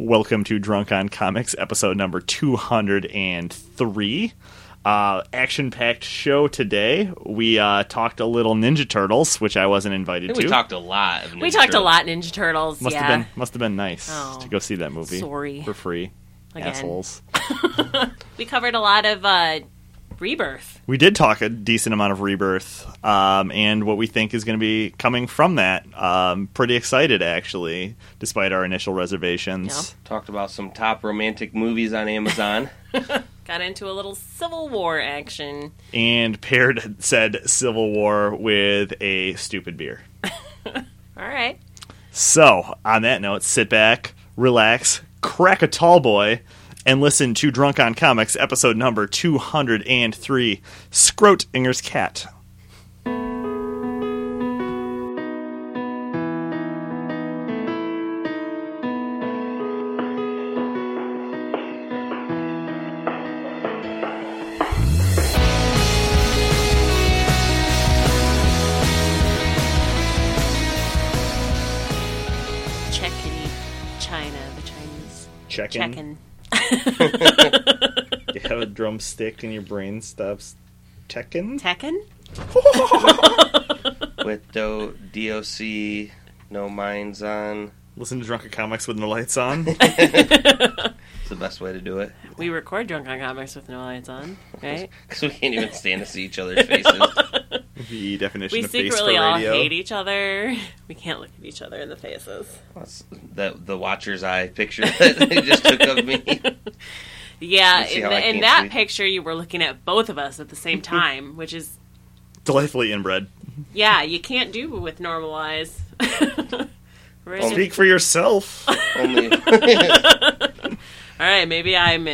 Welcome to Drunk on Comics, episode number 203. Action-packed show today. We talked a little Ninja Turtles, which I wasn't invited to. We talked a lot of Ninja Turtles. We talked a lot Ninja Turtles, Must have been nice to go see that movie. Sorry. For free. Again. Assholes. We covered a lot of Rebirth. We did talk a decent amount of Rebirth, and what we think is going to be coming from that. Pretty excited, actually, despite our initial reservations. Yep. Talked about some top romantic movies on Amazon. Got into a little Civil War action. And paired said Civil War with a stupid beer. All right. So, on that note, sit back, relax, crack a tall boy, and listen to Drunk on Comics, episode number 203, Scrotinger's Cat. Checking. You have a drumstick and your brain stops Tekken? With DOC, no minds on. Listen to Drunk on Comics with no lights on. It's the best way to do it. We record Drunk on Comics with no lights on, right? Because we can't even stand to see each other's faces. The definition We of face for secretly all radio. hate each other. We can't look at each other in the faces. That's the watcher's eye picture that they just took of me. Yeah, See how I in can't that see? picture you were looking at both of us at the same time, which is, Delightfully inbred. yeah, you can't do with normal eyes. We're in Speak for yourself. Only All right, maybe I'm,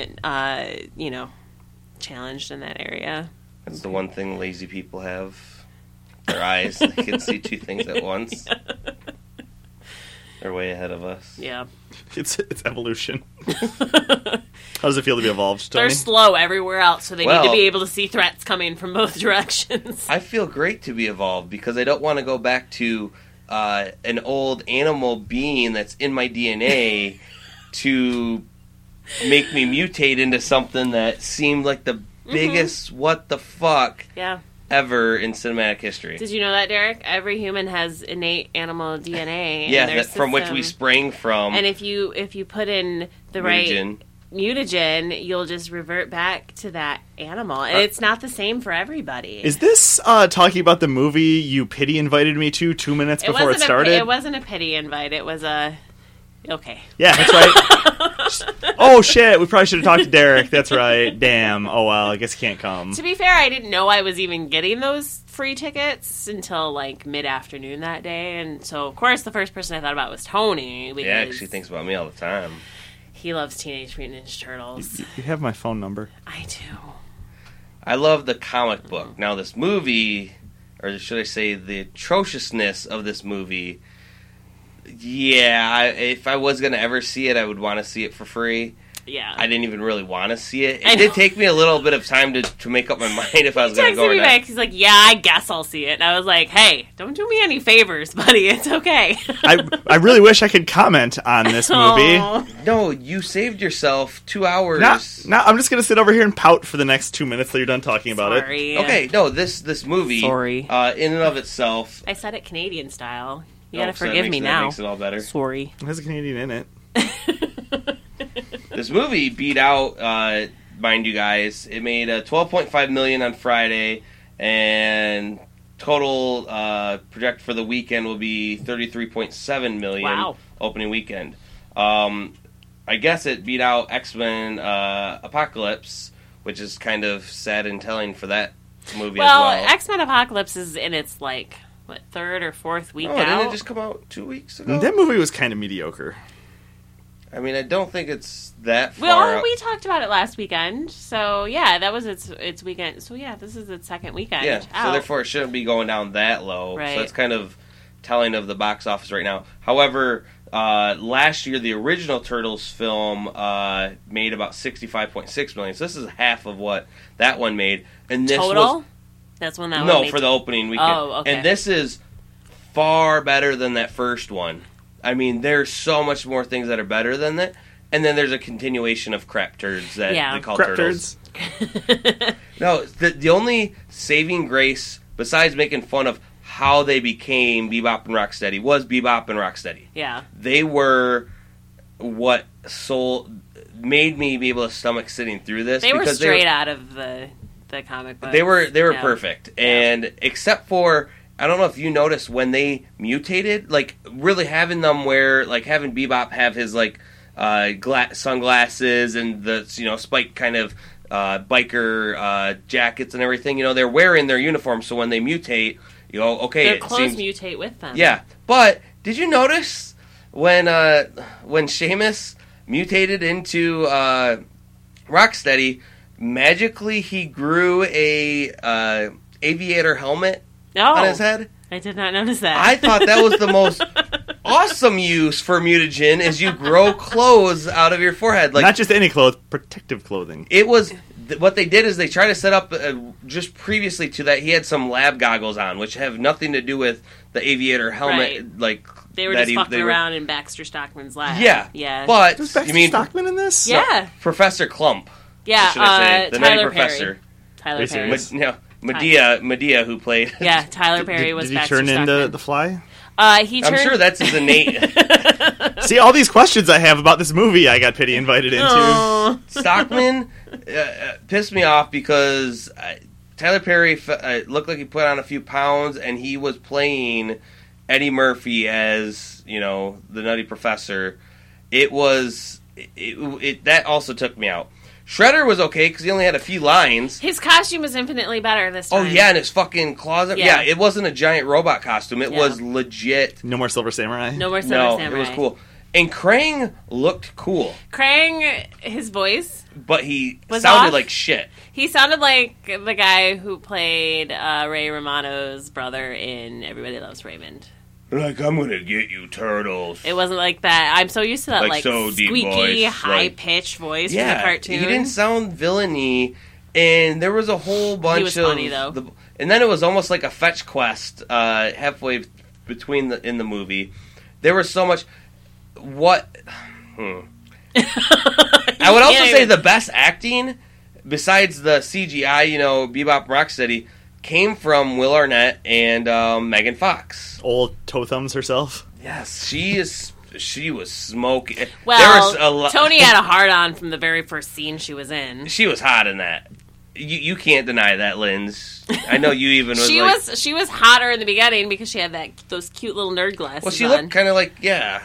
challenged in that area. that's the one thing lazy people have. Their eyes. They can see two things at once. They're way ahead of us. Yeah. It's evolution. How does it feel to be evolved, Tony? They're slow everywhere else, so they need Well- to be able to see threats coming from both directions. I feel great to be evolved because I don't want to go back to an old animal being that's in my DNA to make me mutate into something that seemed like the biggest what the fuck Yeah. ever in cinematic history. Did you know that, Derek? Every human has innate animal DNA. in Yeah, their from which we system. sprang from. And if you put in the right mutagen. mutagen, you'll just revert back to that animal. And it's not the same for everybody. Is this talking about the movie you pity invited me to 2 minutes before it started? It wasn't a pity invite. It was a... Okay. Yeah, that's right. Oh, shit. We probably should have talked to Derek. That's right. Damn. Oh, well, I guess he can't come. To be fair, I didn't know I was even getting those free tickets until, mid-afternoon that day. And so, of course, the first person I thought about was Tony. Because Yeah, she thinks about me all the time. he loves Teenage Mutant Ninja Turtles. You have my phone number. I do. I love the comic book. Now, this movie, or should I say the atrociousness of this movie, yeah, if I was going to ever see it, I would want to see it for free. Yeah. I didn't even really want to see it. I It did know. take me a little bit of time to make up my mind if I was He going to go texted or me not. back. He's like, yeah, I guess I'll see it. And I was like, hey, don't do me any favors, buddy. It's okay. I really wish I could comment on this movie. Aw. No, you saved yourself 2 hours. Nah, I'm just going to sit over here and pout for the next 2 minutes that you're done talking about it. Sorry. Okay, no, this movie, Sorry. in and of itself, I said it Canadian style. You Oh, gotta so that forgive makes- me that now. makes it all better. Sorry. It has a Canadian in it. This movie beat out, mind you guys, it made $12.5 million on Friday, and total project for the weekend will be $33.7 million. Wow. Opening weekend. I guess it beat out X-Men Apocalypse, which is kind of sad and telling for that movie Well, as well. X-Men Apocalypse is in its, third or fourth week Oh, out? didn't it just come out 2 weeks ago? That movie was kind of mediocre. I mean, I don't think it's that far Well, out. we talked about it last weekend. So, yeah, that was its weekend. So, yeah, this is its second weekend Yeah, so out. therefore it shouldn't be going down that low. Right. So that's kind of telling of the box office right now. However, last year the original Turtles film made about $65.6 million. So this is half of what that one made. And this Total? was That's when that no one made for the opening weekend. Oh, okay. And this is far better than that first one. I mean, there's so much more things that are better than that. and then there's a continuation of crap turds that they call Crap turtles. turds. No, the only saving grace, besides making fun of how they became Bebop and Rocksteady, was Bebop and Rocksteady. Yeah. They were what made me be able to stomach sitting through this. They were because straight out of the comic book. They were perfect. And except for, I don't know if you noticed when they mutated, like really having them wear, like having Bebop have his like sunglasses and the spiked kind of biker jackets and everything. They're wearing their uniform, so when they mutate, okay, their clothes mutate with them. Yeah, but did you notice when Sheamus mutated into Rocksteady, magically he grew a aviator helmet on his head? I did not notice that. I thought that was the most awesome use for mutagen, is you grow clothes out of your forehead. Like, not just any clothes, protective clothing. It was what they did is they tried to set up just previously to that he had some lab goggles on, which have nothing to do with the aviator helmet. Right. Like they were just fucking around in Baxter Stockman's lab. Yeah, but was Baxter you mean Stockman in this? Yeah, no, Professor Klump. Yeah, should I say the Tyler nutty professor? Tyler Perry. Medea, who played. Yeah, Tyler Perry was. Did he Baxter turn Stockman. into the Fly? I'm sure that's his innate. See, all these questions I have about this movie I got Pity invited into. Aww. Stockman pissed me off because Tyler Perry looked like he put on a few pounds, and he was playing Eddie Murphy as, the Nutty Professor. It was... that also took me out. Shredder was okay because he only had a few lines. His costume was infinitely better this time. Oh, yeah, and his fucking closet. Yeah. Yeah, it wasn't a giant robot costume. It was legit. No more Silver Samurai? No more Silver Samurai. It was cool. And Krang looked cool. Krang, his voice... But he was sounded off. like shit. He sounded like the guy who played Ray Romano's brother in Everybody Loves Raymond. Like, I'm gonna get you, turtles. It wasn't like that. I'm so used to that, like so deep squeaky, voice, high-pitched voice from the cartoon. He didn't sound villainy, and there was a whole bunch he was of... funny, though. And then it was almost like a fetch quest halfway between in the movie. There was so much... I would also say the best acting, besides the CGI, Bebop Rocksteady, came from Will Arnett and Megan Fox. Old toe thumbs herself. Yes, she was smoking. Well, Tony had a hard-on from the very first scene she was in. She was hot in that. You can't deny that, Linz. I know you even was she was hotter in the beginning because she had those cute little nerd glasses. Well, she looked kind of like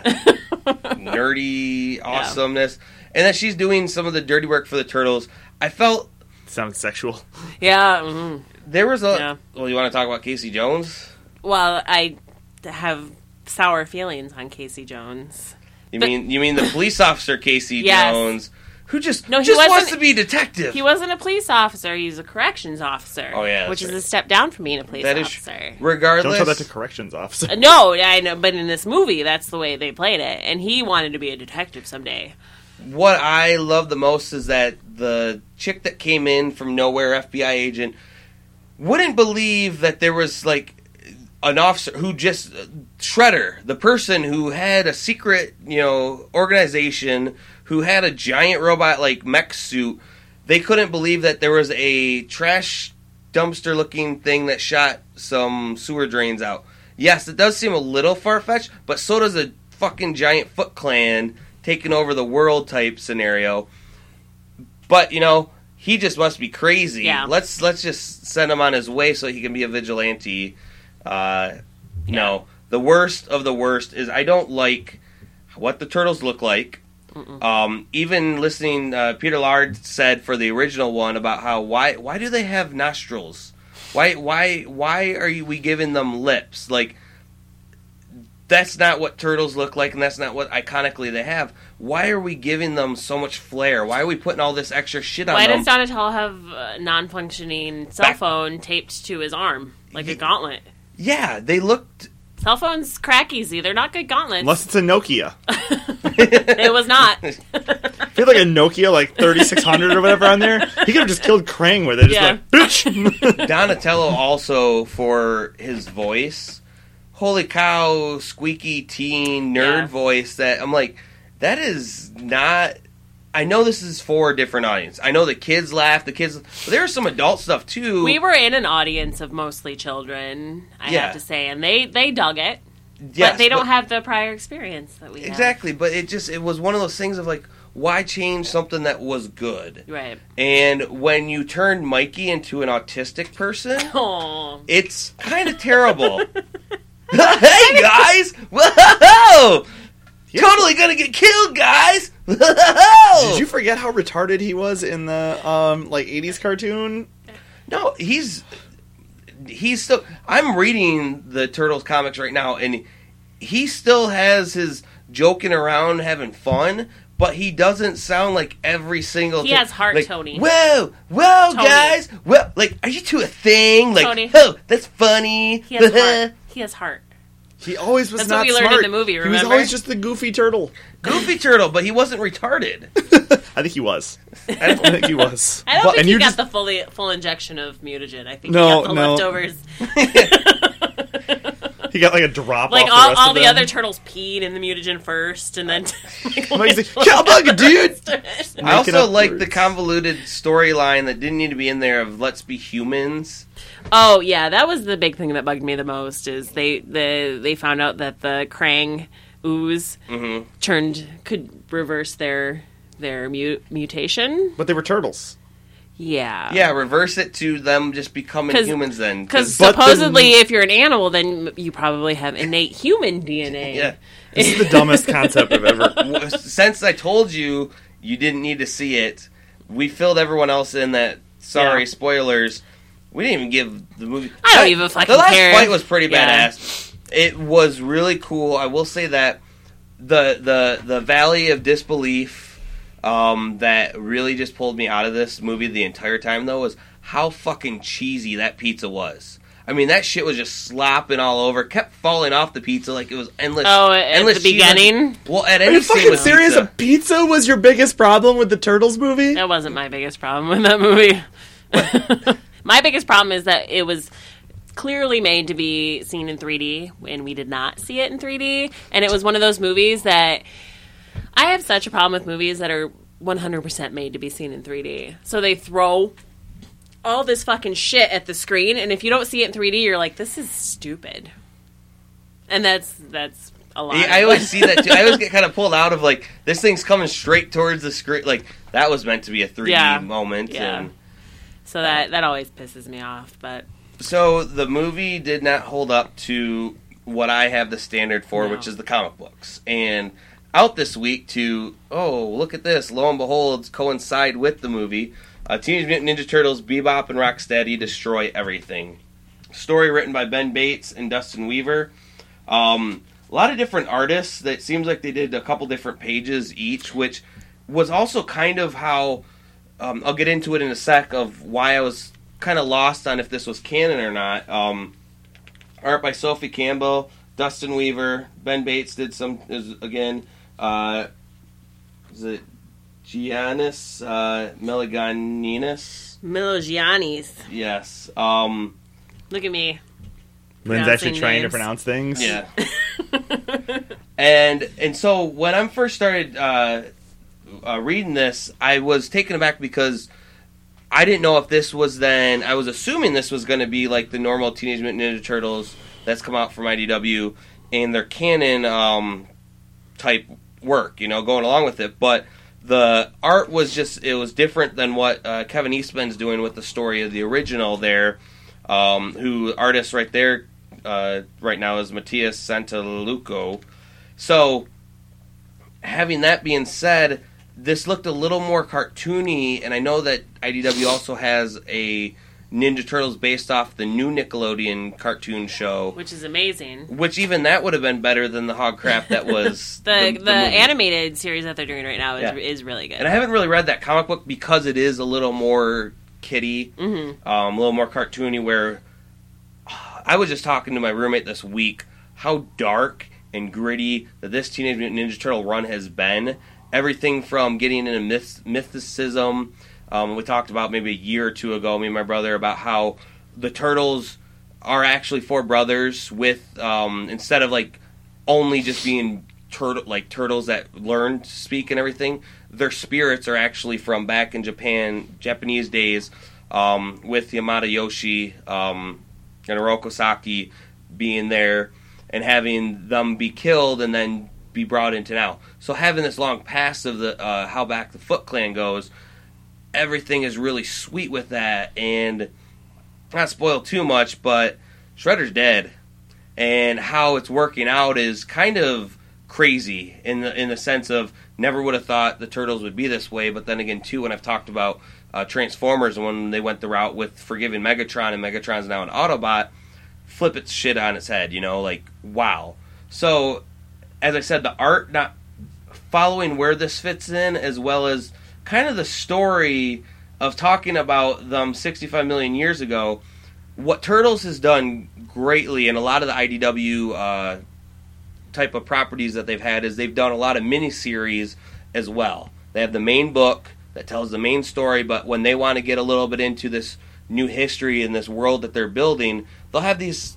nerdy awesomeness, and that she's doing some of the dirty work for the turtles. I felt sounds sexual. Yeah. Mm-hmm. There was Well, you want to talk about Casey Jones? Well, I have sour feelings on Casey Jones. You mean the police officer Casey Jones, who just wants to be detective? He wasn't a police officer; he's a corrections officer. Oh yeah, which is a step down from being a police officer. Regardless, don't tell that to corrections officer. No, I know, but in this movie, that's the way they played it, and he wanted to be a detective someday. What I love the most is that the chick that came in from nowhere, FBI agent, wouldn't believe that there was like an officer who just Shredder, the person who had a secret, organization, who had a giant robot like mech suit. They couldn't believe that there was a trash dumpster looking thing that shot some sewer drains out. Yes, it does seem a little far fetched, but so does a fucking giant Foot Clan taking over the world type scenario. But he just must be crazy. Yeah. Let's just send him on his way so he can be a vigilante. No, the worst of the worst is I don't like what the turtles look like. Even listening, Peter Lard said for the original one about how why do they have nostrils? Why are we giving them lips? Like, that's not what turtles look like, and that's not what iconically they have. Why are we giving them so much flair? Why are we putting all this extra shit on them? Why does Donatello have a non-functioning cell phone taped to his arm, like a gauntlet? Yeah, they looked... Cell phones crack easy. They're not good gauntlets. Unless it's a Nokia. It was not. If you had like a Nokia, like 3600 or whatever on there, he could have just killed Krang with it. Just like, bitch! Donatello also, for his voice... Holy cow, squeaky teen nerd voice that I'm like, that is not... I know this is for a different audience. I know the kids laugh, but there's some adult stuff, too. We were in an audience of mostly children, I have to say, and they dug it. Yes, but they don't have the prior experience that we have. Exactly, but it was one of those things of, like, why change something that was good? Right. And when you turn Mikey into an autistic person, Aww. it's kind of terrible. Hey, guys! Whoa! Totally gonna get killed, guys! Did you forget how retarded he was in the 80s cartoon? No, he's still... I'm reading the Turtles comics right now, and he still has his joking around, having fun, but he doesn't sound like every single... He has heart, like, Tony. Whoa, Tony. guys! Well, like, are you two a thing? Like, Tony. oh, that's funny. He has heart. He has heart. He always was That's not what we smart. learned in the movie, He was remember? always just the goofy turtle. Goofy turtle, but he wasn't retarded. I think he was. I think he was. I don't think he you're got just- the full injection of mutagen. I think No, he got the no. leftovers. He got like a drop Like off the rest all of the them. other turtles peed in the mutagen first, and then... Mike's like, "Cowabunga, dude!" I Make it also up like words. the convoluted storyline that didn't need to be in there of let's be humans. Oh yeah, that was the big thing that bugged me the most. Is they found out that the Krang ooze could reverse their mutation. But they were turtles. Yeah. Yeah, reverse it to them just becoming humans then. Because But supposedly, if you're an animal, then you probably have innate human DNA. Yeah. This is the dumbest concept I've ever. Since I told you didn't need to see it, we filled everyone else in that, sorry, Yeah. spoilers. We didn't even give the movie... I don't even fucking The last care. fight was pretty Yeah. badass. It was really cool. I will say that the Valley of Disbelief that really just pulled me out of this movie the entire time, though, was how fucking cheesy that pizza was. I mean, that shit was just slopping all over. Kept falling off the pizza like it was endless. Oh, at endless the cheese. beginning? Well, at Are any you scene fucking with serious? pizza. A pizza was your biggest problem with the Turtles movie? That wasn't my biggest problem with that movie. My biggest problem is that it was clearly made to be seen in 3D, and we did not see it in 3D. And it was one of those movies that... I have such a problem with movies that are 100% made to be seen in 3D. So they throw all this fucking shit at the screen, and if you don't see it in 3D, you're like, this is stupid. And that's a lot. Yeah, I always see that too. I always get kind of pulled out of like this thing's coming straight towards the screen. Like that was meant to be a 3D moment. Yeah. And So that always pisses me off, but... so the movie did not hold up to what I have the standard for, No. which is the comic books. And out this week to, oh, look at this. Lo and behold, coincide with the movie. Teenage Mutant Ninja Turtles, Bebop and Rocksteady Destroy Everything. Story written by Ben Bates and Dustin Weaver. A lot of different artists. That seems like they did a couple different pages each, which was also kind of how... I'll get into it in a sec of why I was kind of lost on if this was canon or not. Art by Sophie Campbell, Dustin Weaver, Ben Bates did some again. Is it Giannis Meliganinis? Milogiannis. Yes. Look at me. Lynn's actually pronouncing trying to names. pronounce things. Yeah. and so when I first started reading this, I was taken aback because I didn't know if this was then... I was assuming this was going to be like the normal Teenage Mutant Ninja Turtles that's come out from IDW and their canon type work, you know, going along with it. But the art was just... it was different than what Kevin Eastman's doing with the story of the original there. Who artist right there right now is Matthias Santaluco. So, having that being said, this looked a little more cartoony, and I know that IDW also has a Ninja Turtles based off the new Nickelodeon cartoon show, Which is amazing. which even that would have been better than the hog crap that was The movie. animated series that they're doing right now is really good. And I haven't really read that comic book because it is a little more kiddie, a little more cartoony, where I was just talking to my roommate this week how dark and gritty that this Teenage Mutant Ninja Turtle run has been. Everything from getting into mythicism. We talked about maybe a year or two ago, me and my brother, about how the Turtles are actually four brothers with, instead of like only just being turtles that learn to speak and everything. Their spirits are actually from back in Japanese days, with Yamada Yoshi and Oroku Saki being there and having them be killed and then be brought into now. So having this long past of the how back the Foot Clan goes, everything is really sweet with that. And not spoil too much, but Shredder's dead, and how it's working out is kind of crazy in the sense of never would have thought the Turtles would be this way. But then again, too, when I've talked about Transformers, when they went the route with forgiving Megatron, and Megatron's now an Autobot, flip its shit on its head, like, wow. So, as I said, the art not following where this fits in, as well as kind of the story of talking about them 65 million years ago. What Turtles has done greatly, and a lot of the IDW type of properties that they've had, is they've done a lot of miniseries as well. They have the main book that tells the main story, but when they want to get a little bit into this new history in this world that they're building, they'll have these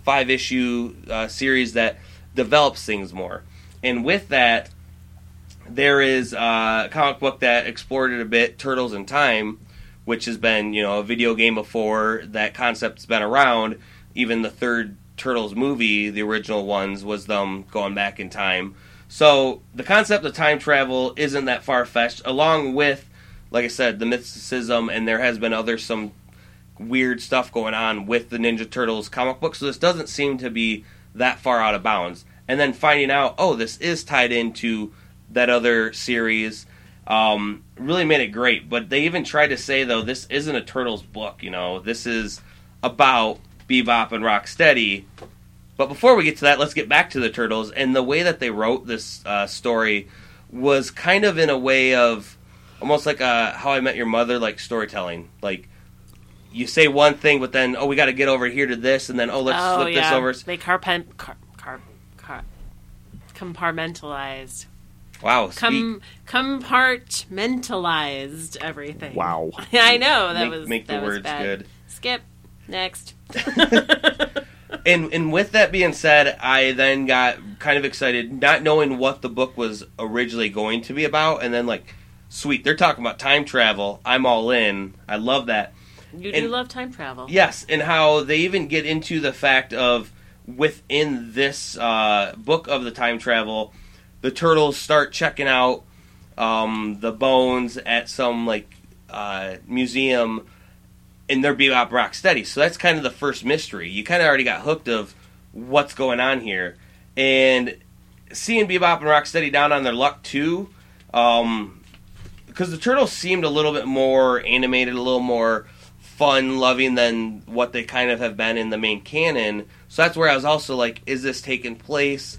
5-issue series that develops things more. And with that, there is a comic book that explored it a bit, Turtles in Time, which has been a video game before. That concept's been around. Even the third Turtles movie, the original ones, was them going back in time. So the concept of time travel isn't that far-fetched, along with, like I said, the mysticism, and there has been some weird stuff going on with the Ninja Turtles comic book, so this doesn't seem to be that far out of bounds. And then finding out, this is tied into that other series, really made it great. But they even tried to say, though, this isn't a Turtles book, this is about Bebop and Rocksteady. But before we get to that, let's get back to the Turtles. And the way that they wrote this story was kind of in a way of almost like How I Met Your Mother, like storytelling. Like, you say one thing, but then, we got to get over here to this, and then, let's flip this over. They compartmentalized. Wow. Compartmentalized everything. Wow. I know. Make the words bad. good. Skip. Next. And with that being said, I then got kind of excited, not knowing what the book was originally going to be about, and then sweet, they're talking about time travel. I'm all in. I love that. You do love time travel. Yes, and how they even get into the fact of within this book of the time travel, the Turtles start checking out the bones at some museum, and they're Bebop Rocksteady. So that's kind of the first mystery. You kind of already got hooked of what's going on here. And seeing Bebop and Rocksteady down on their luck too, because the Turtles seemed a little bit more animated, a little more fun-loving than what they kind of have been in the main canon. So that's where I was also like, is this taking place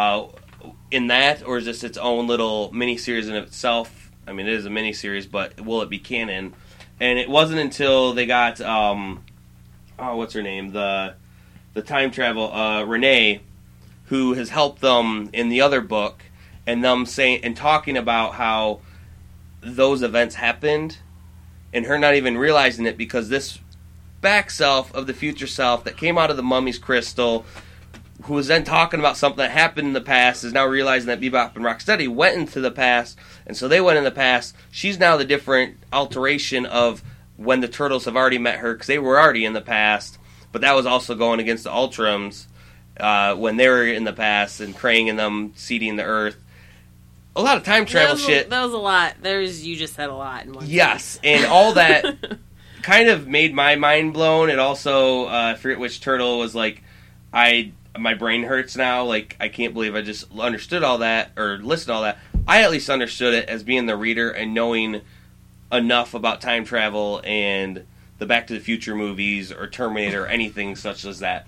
in that, or is this its own little miniseries in itself? I mean, it is a miniseries, but will it be canon? And it wasn't until they got, what's her name? The time travel, Renee, who has helped them in the other book, and them saying and talking about how those events happened, and her not even realizing it, because this back self of the future self that came out of the mummy's crystal, who was then talking about something that happened in the past, is now realizing that Bebop and Rocksteady went into the past, and so they went in the past. She's now the different alteration of when the Turtles have already met her, because they were already in the past, but that was also going against the Ultrams when they were in the past, and Krang and them seeding the Earth. A lot of time travel shit. That was a lot. You just said a lot in one Yes, and all that kind of made my mind blown. It also, I forget which turtle was like, my brain hurts now. Like, I can't believe I just understood all that, or listened to all that. I at least understood it as being the reader and knowing enough about time travel and the Back to the Future movies or Terminator or anything such as that.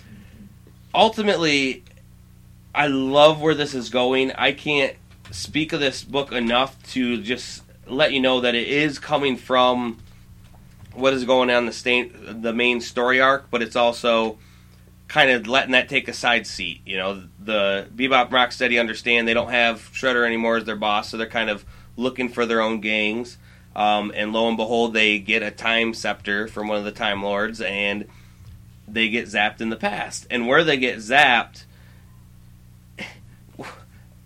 Ultimately, I love where this is going. I can't speak of this book enough to just let you know that it is coming from what is going on the main story arc, but it's also kind of letting that take a side seat. You know, the Bebop and Rocksteady understand they don't have Shredder anymore as their boss, so they're kind of looking for their own gangs. And lo and behold, they get a time scepter from one of the Time Lords, and they get zapped in the past. And where they get zapped,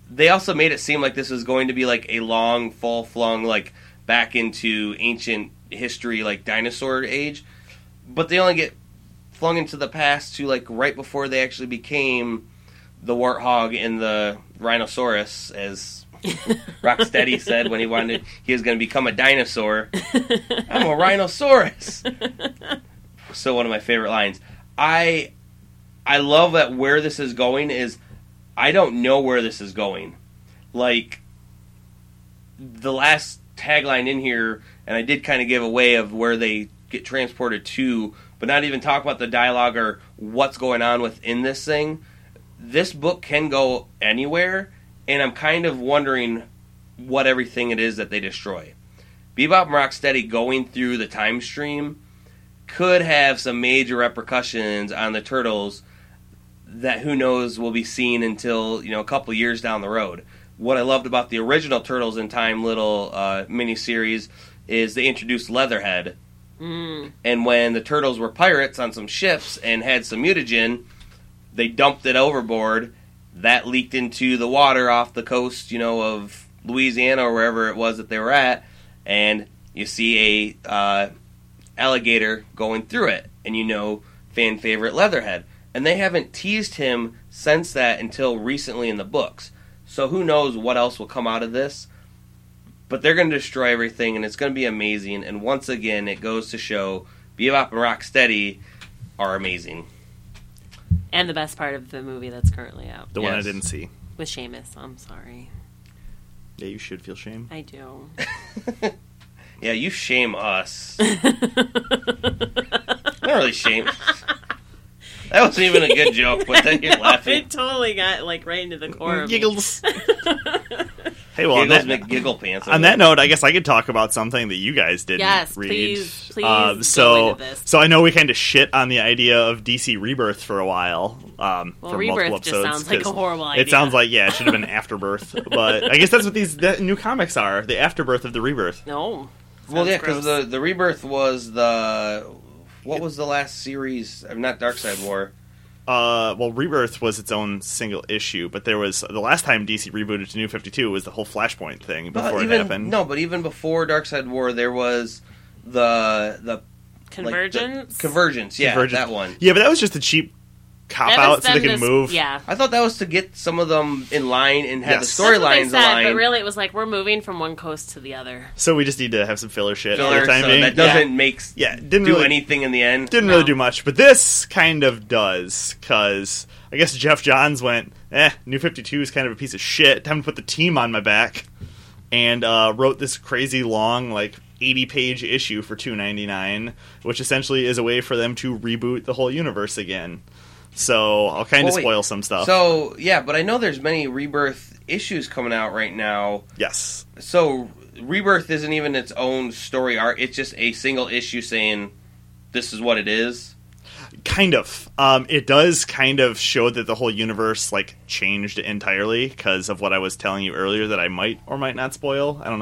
they also made it seem like this was going to be like a long, full-flung, like back into ancient history, like dinosaur age. But they only get flung into the past to like right before they actually became the warthog and the rhinoceros, as Rocksteady said when he was going to become a dinosaur. I'm a rhinoceros. So one of my favorite lines. I love that where this is going is I don't know where this is going. Like the last tagline in here, and I did kind of give away of where they get transported to, but not even talk about the dialogue or what's going on within this thing. This book can go anywhere, and I'm kind of wondering what everything it is that they destroy. Bebop and Rocksteady going through the time stream could have some major repercussions on the Turtles that who knows will be seen until, a couple years down the road. What I loved about the original Turtles in Time little miniseries is they introduced Leatherhead. And when the Turtles were pirates on some ships and had some mutagen, they dumped it overboard. That leaked into the water off the coast, of Louisiana or wherever it was that they were at, and you see a alligator going through it, and fan favorite Leatherhead. And they haven't teased him since that until recently in the books. So who knows what else will come out of this. But they're going to destroy everything, and it's going to be amazing. And once again, it goes to show Bebop and Rocksteady are amazing. And the best part of the movie that's currently out. The one I didn't see. With Seamus. I'm sorry. Yeah, you should feel shame. I do. Yeah, you shame us. Not really shame. That wasn't even a good joke, but then you're laughing. It totally got right into the core of Giggles. Hey, well, Giggles make giggle pants. On that note, I guess I could talk about something that you guys didn't read. Please go into this. So I know we kind of shit on the idea of DC Rebirth for a while. Well, for Rebirth multiple episodes, just sounds like a horrible idea. It sounds like, it should have been Afterbirth. But I guess that's what these new comics are, the Afterbirth of the Rebirth. No. Well, yeah, because the Rebirth was the... What was the last series? Not Darkseid War. Well, Rebirth was its own single issue, but there was the last time DC rebooted to New 52 was the whole Flashpoint thing before it happened. No, but even before Darkseid War, there was the Convergence. Convergence, yeah, Convergence. that one. Yeah, but that was just a cheap cop out so they could move. Yeah, I thought that was to get some of them in line and have the storylines aligned. But really, it was like we're moving from one coast to the other. So we just need to have some filler shit. Filler, for the time so being. that doesn't do anything in the end. Didn't really do much, but this kind of does, because I guess Jeff Johns went, New 52 is kind of a piece of shit. Time to put the team on my back, and wrote this crazy long, 80-page issue for $2.99, which essentially is a way for them to reboot the whole universe again. So I'll kind of spoil some stuff. So, yeah, but I know there's many Rebirth issues coming out right now. Yes. So Rebirth isn't even its own story arc. It's just a single issue saying this is what it is. Kind of. It does kind of show that the whole universe changed entirely because of what I was telling you earlier that I might or might not spoil. I don't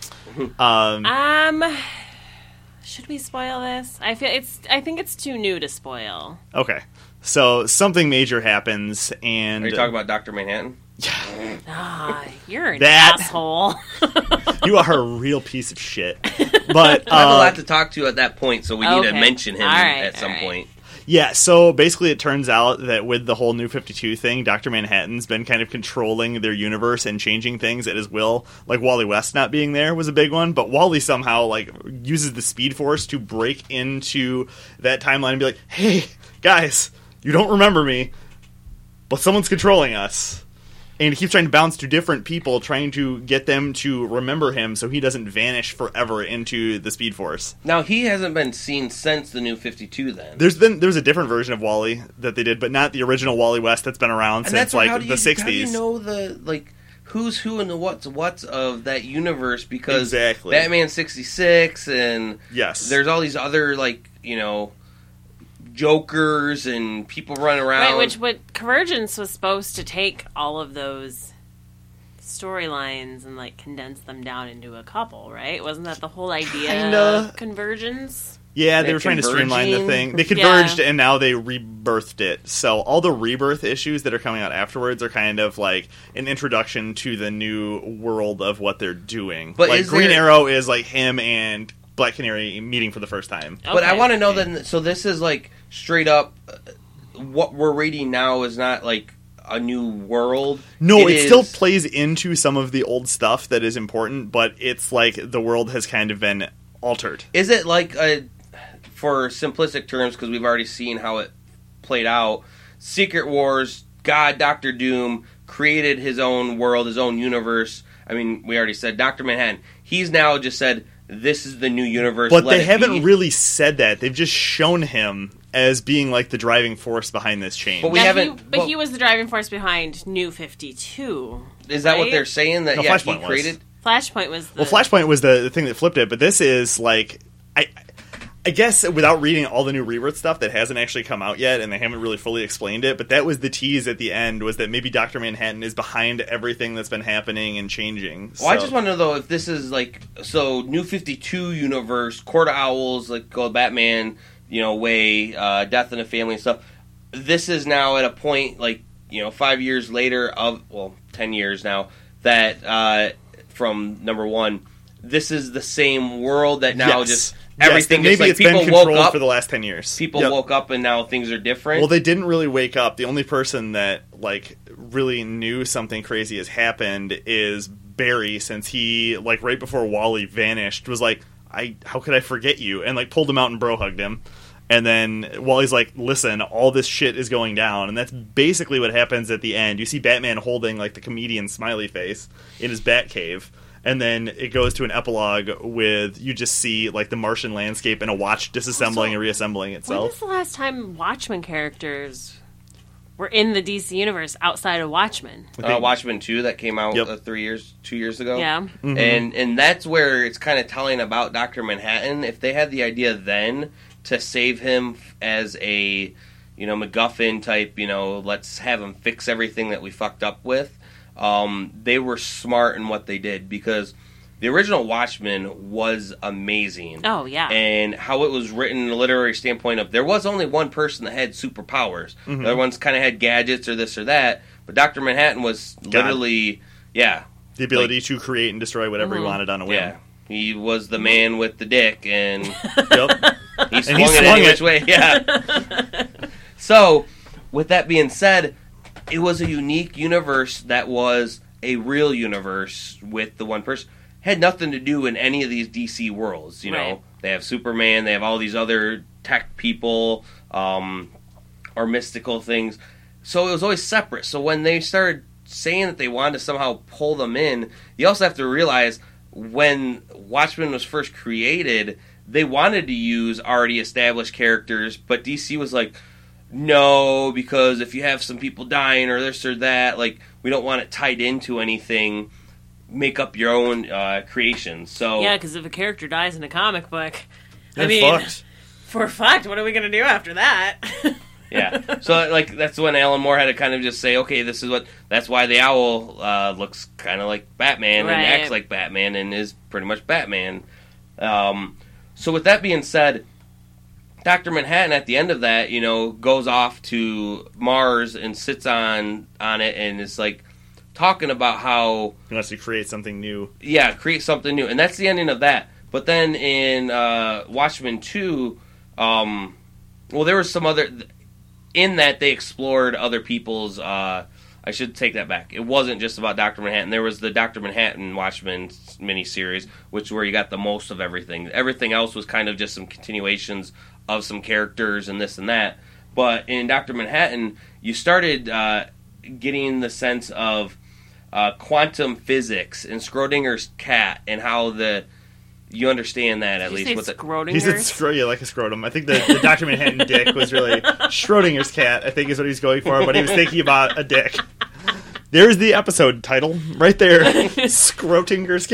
know. Should we spoil this? I think it's too new to spoil. Okay. So something major happens, and are you talking about Dr. Manhattan? You're an asshole. You are a real piece of shit. But I have a lot to talk to at that point, so we need to mention him at some point. Yeah, so basically it turns out that with the whole New 52 thing, Dr. Manhattan's been kind of controlling their universe and changing things at his will. Wally West not being there was a big one, but Wally somehow uses the Speed Force to break into that timeline and be like, hey, guys, you don't remember me, but someone's controlling us. And he keeps trying to bounce to different people, trying to get them to remember him so he doesn't vanish forever into the Speed Force. Now, he hasn't been seen since the New 52, then. There's a different version of Wally that they did, but not the original Wally West that's been around since, the 60s. How do you know the, who's who and the what's of that universe? Because exactly. Batman 66, and yes, there's all these other, Jokers and people running around. Right, what Convergence was supposed to take all of those storylines and condense them down into a couple, right? Wasn't that the whole idea of Convergence? Yeah, they They're were trying to streamline the converging. thing. They converged, and now they rebirthed it. So all the rebirth issues that are coming out afterwards are kind of like an introduction to the new world of what they're doing. But like is Green there- Arrow is like him and Black Canary meeting for the first time. But I Okay. want to know then. So this is like straight up. What we're reading now is not like a new world. No, it still is- plays into some of the old stuff that is important, but it's like the world has kind of been altered. Is it like for simplistic terms, because we've already seen how it played out, Secret Wars, God, Doctor Doom, created his own world, his own universe. I mean, we already said Dr. Manhattan. He's now just said, this is the new universe. But let they it haven't be. really said that. They've just shown him as being like the driving force behind this change. But we Now, haven't- But well- he was the driving force behind New 52. Is that what right? they're saying? That No, yeah, Flashpoint he was. created? Flashpoint was the... Well, Flashpoint was the thing that flipped it, but this is like I guess without reading all the new Rebirth stuff that hasn't actually come out yet, and they haven't really fully explained it, but that was the tease at the end, was that maybe Dr. Manhattan is behind everything that's been happening and changing. Well, I So- just want to know, though, if this is like, so New 52 universe, Court of Owls, like go Batman, way, Death in the Family and stuff. This is now at a point, like, 5 years later 10 years now, that from number one, this is the same world that now Yes. just Yes, everything that just maybe like it's been people woke controlled up for the last 10 years. people Yep. woke up and now things are different. Well, they didn't really wake up. The only person that like really knew something crazy has happened is Barry, since he like right before Wally vanished was like, how could I forget you? And like pulled him out and bro hugged him. And then Wally's like, listen, all this shit is going down. And that's basically what happens at the end. You see Batman holding like the comedian smiley face in his Batcave. And then it goes to an epilogue with, you just see like the Martian landscape and a watch disassembling and reassembling When itself. was the last time Watchmen characters were in the DC universe outside of Watchmen? Watchmen 2 that came out Yep. 2 years ago. Yeah. Mm-hmm. And that's where it's kind of telling about Dr. Manhattan. If they had the idea then to save him as a MacGuffin type, let's have him fix everything that we fucked up with, they were smart in what they did, because the original Watchmen was amazing. Oh, yeah. And how it was written in a literary standpoint of, there was only one person that had superpowers. Mm-hmm. The other ones kind of had gadgets or this or that. But Dr. Manhattan was literally, The ability to create and destroy whatever he wanted on a whim. yeah. He was the man with the dick, and Yep. he swung he it swung any it. which way. Yeah. So, with that being said, it was a unique universe that was a real universe with the one person. Had nothing to do in any of these DC worlds. Right. They have Superman, they have all these other tech people, or mystical things. So it was always separate. So when they started saying that they wanted to somehow pull them in, you also have to realize when Watchmen was first created, they wanted to use already established characters, but DC was like, no, because if you have some people dying or this or that, like, we don't want it tied into anything. Make up your own creations. So Yeah, because if a character dies in a comic book, They're I mean, fucked. we're fucked. What are we going to do after that? yeah. So like that's when Alan Moore had to kind of just say, okay, this is what. That's why the owl looks kind of like Batman and Right. acts like Batman and is pretty much Batman. So with that being said, Dr. Manhattan at the end of that, goes off to Mars and sits on it and is like talking about how He wants to create something new. create something new, and that's the ending of that. But then in Watchmen 2, there was some other in that they explored other people's. I should take that back. It wasn't just about Dr. Manhattan. There was the Dr. Manhattan Watchmen miniseries, which where you got the most of everything. Everything else was kind of just some continuations of some characters and this and that. But in Dr. Manhattan, you started getting the sense of quantum physics and Schrodinger's cat and how you understand that at Did you least. say With the, He said Schrodinger's? like a scrotum. I think the Dr. Manhattan dick was really Schrodinger's cat, I think is what he's going for, but he was thinking about a dick. There's the episode title right there. Schrodinger's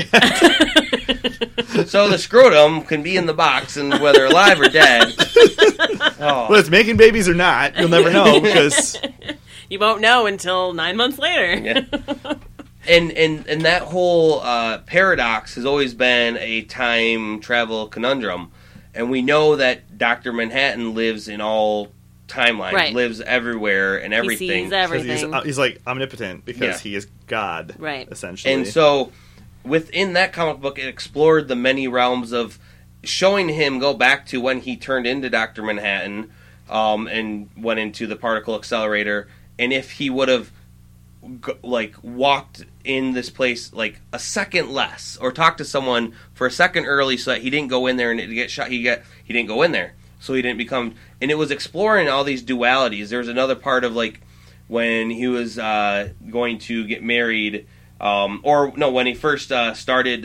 cat. so the scrotum can be in the box, and whether alive or dead. Whether it's making babies or not, you'll never know because You won't know until 9 months later. Yeah. And that whole paradox has always been a time travel conundrum. and we know that Dr. Manhattan lives in all timelines, Right. lives everywhere and everything. He sees 'Cause everything. he's like omnipotent because Yeah. he is God, Right. essentially. And so, within that comic book, it explored the many realms of showing him go back to when he turned into Dr. Manhattan and went into the particle accelerator, and if he would have walked in this place like a second less, or talked to someone for a second early, so that he didn't go in there and get shot. He didn't go in there, so he didn't become. And it was exploring all these dualities. There was another part of like when he was going to get married, when he first started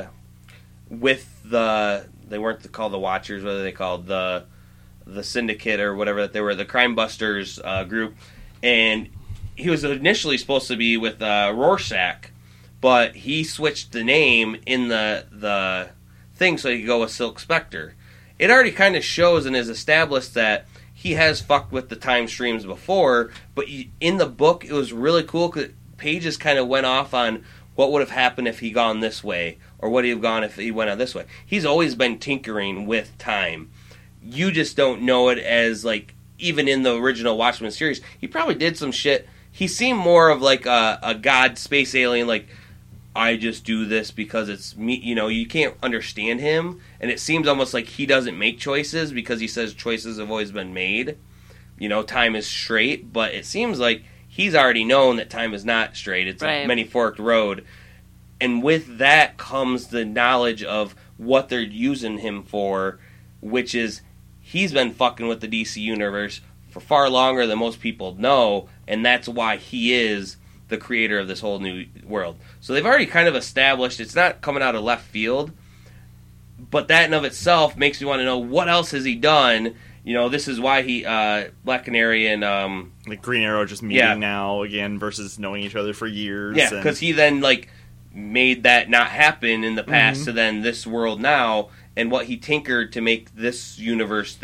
with they weren't called the Watchers. What are they called? The Syndicate or whatever that they were, the Crime Busters group, and he was initially supposed to be with Rorschach, but he switched the name in the thing so he could go with Silk Spectre. It already kind of shows and is established that he has fucked with the time streams before, but in the book it was really cool because pages kind of went off on what would have happened if he gone this way, or what he'd have gone if he went on this way. He's always been tinkering with time. You just don't know it as, like, even in the original Watchmen series, he probably did some shit. He seemed more of like a god space alien, like, I just do this because it's me. You know, you can't understand him, and it seems almost like he doesn't make choices because he says choices have always been made. You know, time is straight, but it seems like he's already known that time is not straight. It's a many-forked road. And with that comes the knowledge of what they're using him for, which is he's been fucking with the DC Universe for far longer than most people know, and that's why he is the creator of this whole new world. So they've already kind of established it's not coming out of left field, but that in of itself makes me want to know what else has he done. You know, this is why he Black Canary and like Green Arrow just meeting now again versus knowing each other for years. Yeah, because he then like made that not happen in the past to then this world now, and what he tinkered to make this universe.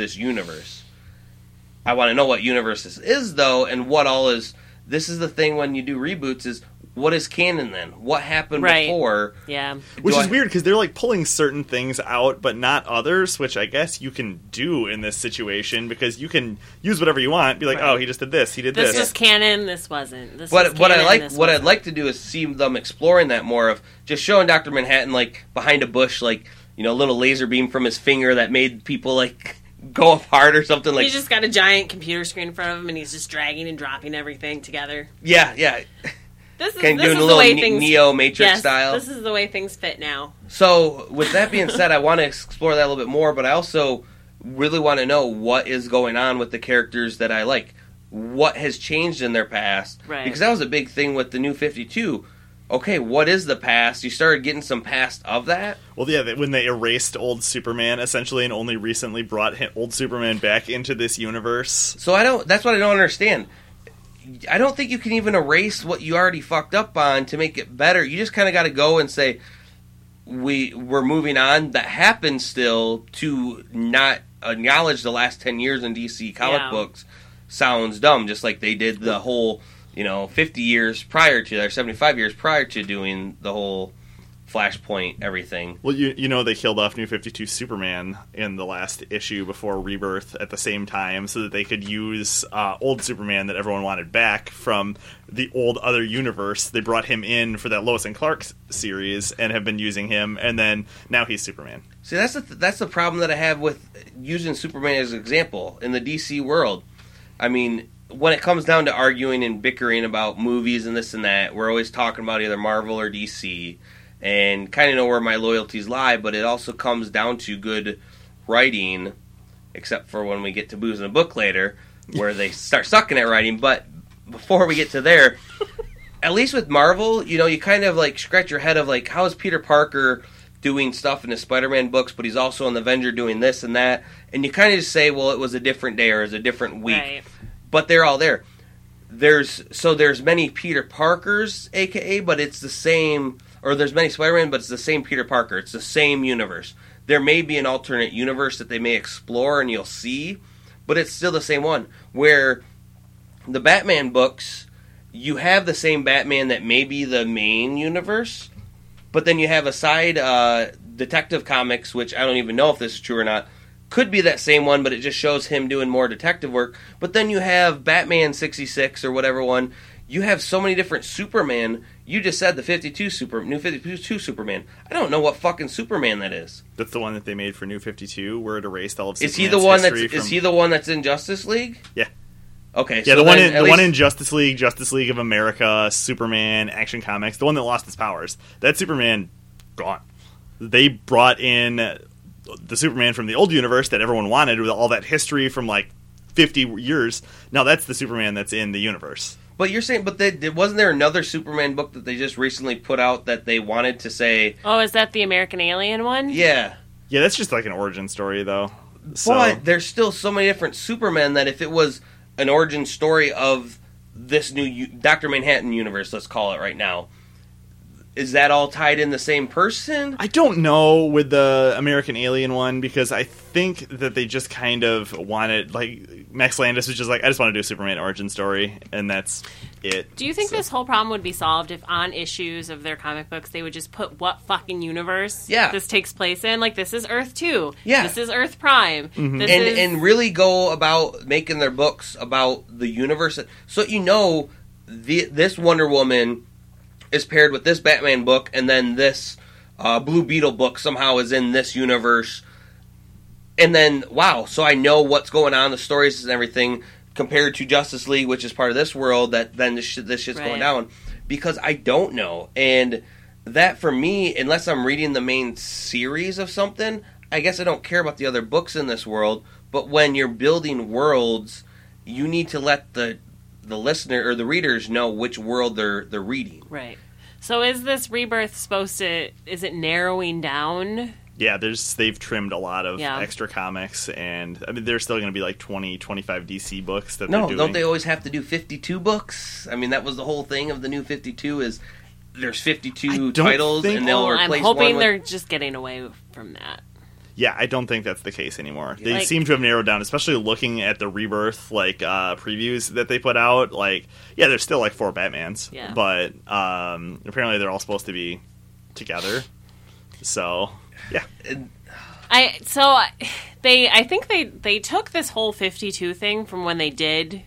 I want to know what universe this is, though, and what all is. This is the thing when you do reboots is, what is canon then? What happened before? Yeah. Which is weird, because they're like pulling certain things out, but not others, which I guess you can do in this situation, because you can use whatever you want. Be like, oh, he just did this, he did this. This was canon, this wasn't. This but was what canon, I'd like to do is see them exploring that more, of just showing Dr. Manhattan, like, behind a bush, like, you know, a little laser beam from his finger that made people, like, go apart or something. Like, he's just got a giant computer screen in front of him, and he's just dragging and dropping everything together. Yeah. This is doing the a little way things, Neo Matrix style. This is the way things fit now. So, with that being said, I want to explore that a little bit more, but I also really want to know what is going on with the characters that I like. What has changed in their past? Right. Because that was a big thing with the New 52. Okay, what is the past? You started getting some past of that? Well, yeah, when they erased old Superman, essentially, and only recently brought old Superman back into this universe. So that's what I don't understand. I don't think you can even erase what you already fucked up on to make it better. You just kind of got to go and say, we're moving on. That happens still. To not acknowledge the last 10 years in DC comic books sounds dumb, just like they did the whole, 50 years prior to, or 75 years prior to doing the whole Flashpoint everything. Well, they killed off New 52 Superman in the last issue before Rebirth at the same time, so that they could use old Superman that everyone wanted back from the old other universe. They brought him in for that Lois and Clark series and have been using him, and then now he's Superman. See, that's the problem that I have with using Superman as an example in the DC world. I mean, when it comes down to arguing and bickering about movies and this and that, we're always talking about either Marvel or DC, and kind of know where my loyalties lie, but it also comes down to good writing, except for when we get to Booze in a Book later, where they start sucking at writing. But before we get to there, at least with Marvel, you kind of like scratch your head of like, how is Peter Parker doing stuff in the Spider-Man books, but he's also an Avenger doing this and that, and you kind of just say, well, it was a different day or it was a different week. Right. But they're all there. There's many Peter Parkers, aka, but it's the same. Or there's many Spider-Man, but it's the same Peter Parker. It's the same universe. There may be an alternate universe that they may explore and you'll see, but it's still the same one. Where the Batman books, you have the same Batman that may be the main universe, but then you have a side Detective Comics, which I don't even know if this is true or not, could be that same one, but it just shows him doing more detective work. But then you have Batman 66 or whatever one. You have so many different Superman. You just said the New 52 Superman. I don't know what fucking Superman that is. That's the one that they made for New 52, where it erased all of Is Superman's he the one history that's from... Is he the one that's in Justice League? Yeah. Okay. Yeah, so the one in Justice League of America, Superman, Action Comics, the one that lost his powers. That Superman, gone. They brought in the Superman from the old universe that everyone wanted with all that history from like 50 years. Now that's the Superman that's in the universe. But you're saying, wasn't there another Superman book that they just recently put out that they wanted to say... Oh, is that the American Alien one? Yeah. Yeah, that's just like an origin story, though. So, But there's still so many different Supermen that if it was an origin story of this new Dr. Manhattan universe, let's call it right now, is that all tied in the same person? I don't know with the American Alien one, because I think that they just kind of wanted, like, Max Landis was just like, I just want to do a Superman origin story, and that's it. Do you think this whole problem would be solved if on issues of their comic books they would just put what fucking universe this takes place in? Like, this is Earth 2. Yeah. This is Earth Prime. Mm-hmm. This And really go about making their books about the universe. So this Wonder Woman is paired with this Batman book, and then this Blue Beetle book somehow is in this universe. And then, wow, so I know what's going on, the stories and everything, compared to Justice League, which is part of this world, that then this shit's going down. Because I don't know. And that, for me, unless I'm reading the main series of something, I guess I don't care about the other books in this world. But when you're building worlds, you need to let the listener or the readers know which world they're reading. Right. So is this Rebirth is it narrowing down? Yeah, they've trimmed a lot of extra comics, and I mean, there's still going to be like 20, 25 DC books that they're doing. Don't they always have to do 52 books? I mean, that was the whole thing of the New 52 is there's 52 titles, and they'll replace I'm hoping one they're just getting away from that. Yeah, I don't think that's the case anymore. They seem to have narrowed down, especially looking at the Rebirth previews that they put out. Like, yeah, there's still like 4 Batmans, but apparently they're all supposed to be together. So, yeah. I think they took this whole 52 thing from when they did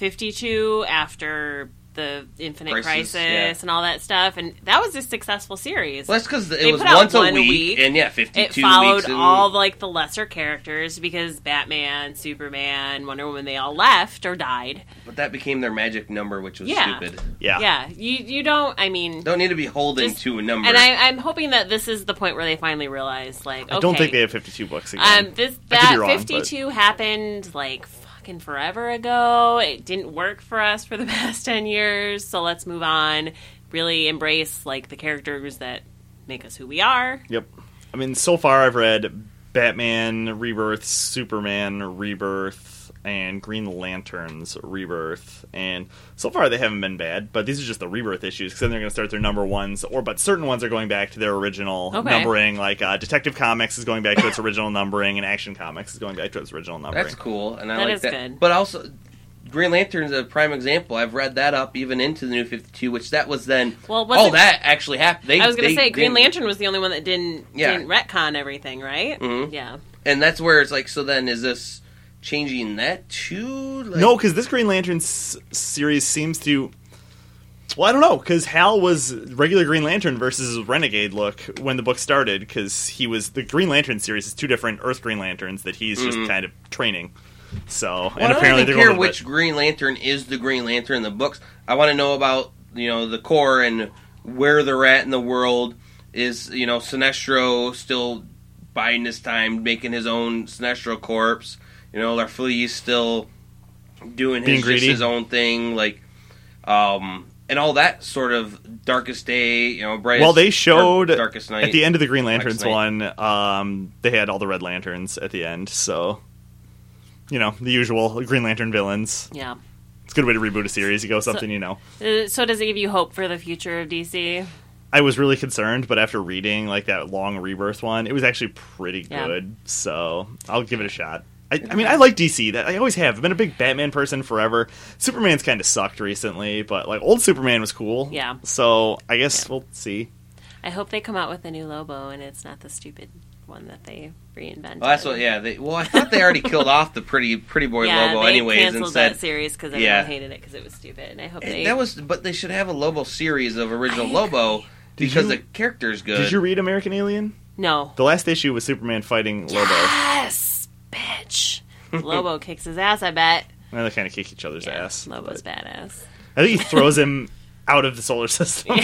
52 after the Infinite Crisis and all that stuff, and that was a successful series. Well, that's because it was once a week, and 52 it followed weeks. All like the lesser characters because Batman, Superman, Wonder Woman, they all left or died. But that became their magic number, which was stupid. Yeah. You don't. I mean, don't need to be holding to a number. And I'm hoping that this is the point where they finally realize, like, okay, I don't think they have 52 books again. That 52 happened like fucking forever ago. It didn't work for us for the past 10 years, so let's move on. Really embrace like the characters that make us who we are. Yep. I mean, so far I've read Batman Rebirth, Superman Rebirth, and Green Lantern's Rebirth, and so far they haven't been bad, but these are just the Rebirth issues, because then they're going to start their number ones, but certain ones are going back to their original numbering, like Detective Comics is going back to its original numbering, and Action Comics is going back to its original numbering. That's cool, and I that like is that. Good. But also, Green Lantern's a prime example. I've read that up even into the New 52, which that was then... that actually happened. I was going to say, Green Lantern was the only one that didn't retcon everything, right? Mm-hmm. Yeah. And that's where it's like, so then is this changing that too? Like... No, because this Green Lantern series seems to... Well, I don't know, because Hal was regular Green Lantern versus Renegade look when the book started, because he was... The Green Lantern series is 2 different Earth Green Lanterns that he's just kind of training. So, well, and apparently I don't care which Green Lantern is the Green Lantern in the books. I want to know about, the Corps and where they're at in the world. Is, Sinestro still biding his time, making his own Sinestro Corps? Larfleeze still doing his own thing, and all that sort of Darkest Day, brightest. Well, they showed Darkest Night at the end of the Green Lanterns one. They had all the Red Lanterns at the end, so the usual Green Lantern villains. Yeah, it's a good way to reboot a series. You go something So does it give you hope for the future of DC? I was really concerned, but after reading that long Rebirth one, it was actually pretty good. So I'll give it a shot. I mean, I like DC. That I always have. I've been a big Batman person forever. Superman's kind of sucked recently, but old Superman was cool. Yeah. So I guess we'll see. I hope they come out with a new Lobo and it's not the stupid one that they reinvented. Well, that's what. Yeah. I thought they already killed off the pretty boy Lobo, anyways, they and canceled said that series because everyone hated it because it was stupid. And I hope But they should have a Lobo series of original Lobo because the character's good. Did you read American Alien? No. The last issue was Superman fighting Lobo. Yes, bitch. Lobo kicks his ass, I bet. Well, they kind of kick each other's ass. Lobo's badass. I think he throws him out of the solar system.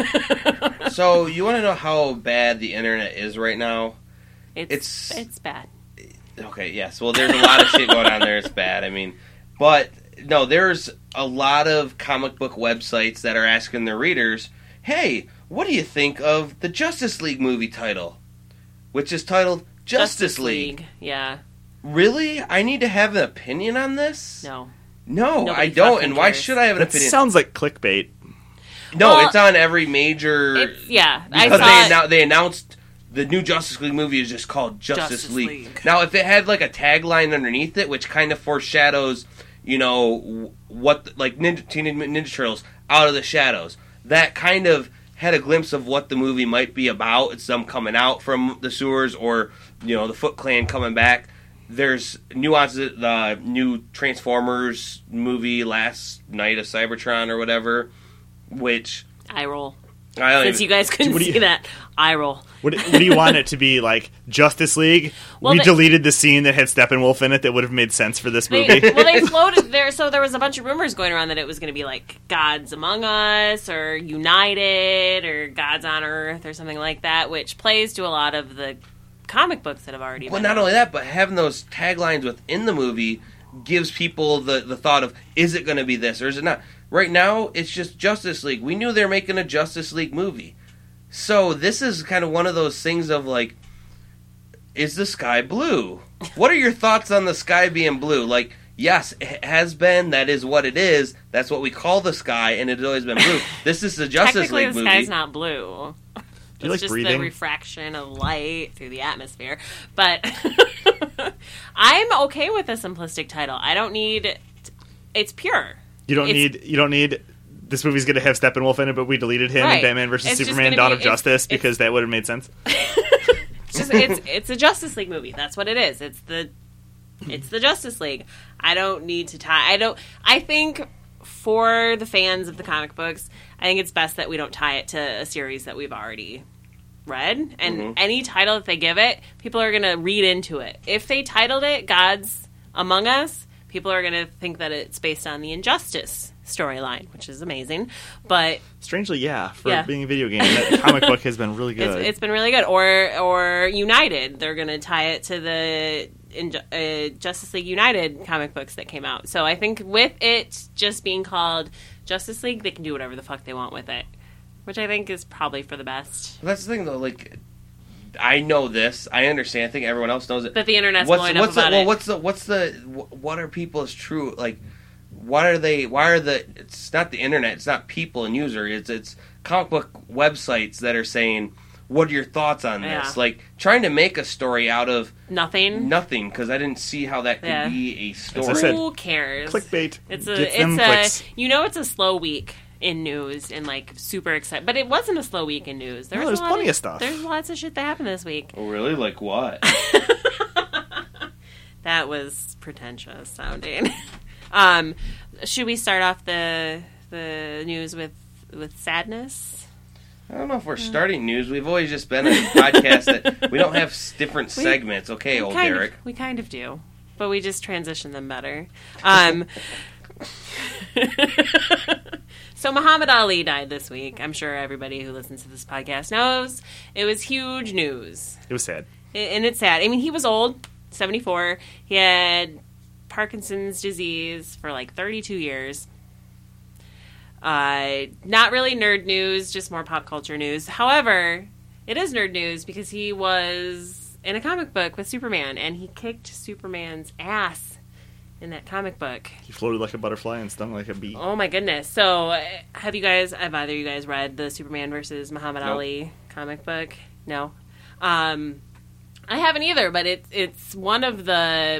So, you want to know how bad the internet is right now? It's bad. Okay, yes. Well, there's a lot of shit going on there. It's bad. I mean, but no, there's a lot of comic book websites that are asking their readers, hey, what do you think of the Justice League movie title? Which is titled Justice League. Yeah. Really? I need to have an opinion on this? No. No, Nobody I don't. fucking And why cares. should I have an That opinion? sounds like clickbait. No, Well, it's on every major... I Because saw they announced the new Justice League movie is just called Justice League. League. Now, if it had like a tagline underneath it, which kind of foreshadows, what like Teenage Mutant Ninja Turtles Out of the Shadows, that kind of had a glimpse of what the movie might be about. It's them coming out from the sewers, or the Foot Clan coming back. There's nuances. The new Transformers movie, Last Night of Cybertron or whatever, which eye roll. I don't Since you guys couldn't see that, eye roll. What do you want it to be, like Justice League? Well, we deleted the scene that had Steppenwolf in it that would have made sense for this movie. They floated there, so there was a bunch of rumors going around that it was going to be like Gods Among Us or United or Gods on Earth or something like that, which plays to a lot of the comic books that have already Well, been not out. only that, but having those taglines within the movie gives people the thought of, is it going to be this or is it not? Right now, it's just Justice League. We knew they were making a Justice League movie. So this is kind of one of those things of like, is the sky blue? What are your thoughts on the sky being blue? Like, yes, it has been. That is what it is. That's what we call the sky, and it's always been blue. This is the Justice Technically, League the movie. sky's not blue. Do you It's like just breathing? the refraction of light through the atmosphere. But I'm okay with a simplistic title. I don't need... It's pure. You don't need. This movie's going to have Steppenwolf in it, but we deleted him in Right. Batman vs It's just Superman: gonna Dawn be- of Justice it's- because that would have made sense. It's a Justice League movie. That's what it is. It's the Justice League. I don't need to tie. I think for the fans of the comic books, I think it's best that we don't tie it to a series that we've already read. And any title that they give it, people are going to read into it. If they titled it Gods Among Us, people are going to think that it's based on the Injustice storyline, which is amazing. But Strangely, for being a video game, that comic book has been really good. it's been really good. Or United, they're going to tie it to the Justice League United comic books that came out. So I think with it just being called Justice League, they can do whatever the fuck they want with it, which I think is probably for the best. That's the thing, though. Like, I know this. I understand. I think everyone else knows it. But the internet's blowing up about it. What are people's true, like, it's not the internet, it's not people and users, it's comic book websites that are saying, what are your thoughts on this? Yeah. Like, trying to make a story out of Nothing. because I didn't see how that could be a story. As I said, Who cares? clickbait. It's Gets them clicks. it's a slow week in news and like super excited, but it wasn't a slow week in news. No, there's plenty of stuff. There's lots of shit that happened this week. Oh, really? Like what? That was pretentious sounding. Should we start off the news with sadness? I don't know if we're starting news. We've always just been a podcast that we don't have different segments. Okay, old Derek. We kind of do, but we just transition them better. So Muhammad Ali died this week. I'm sure everybody who listens to this podcast knows. It was huge news. It was sad. And it's sad. I mean, he was old, 74. He had Parkinson's disease for like 32 years. Not really nerd news, just more pop culture news. However, it is nerd news because he was in a comic book with Superman, and he kicked Superman's ass in that comic book. He floated like a butterfly and stung like a bee. Oh my goodness. So, have either you guys read the Superman versus Muhammad Ali comic book? No. I haven't either, but it's one of the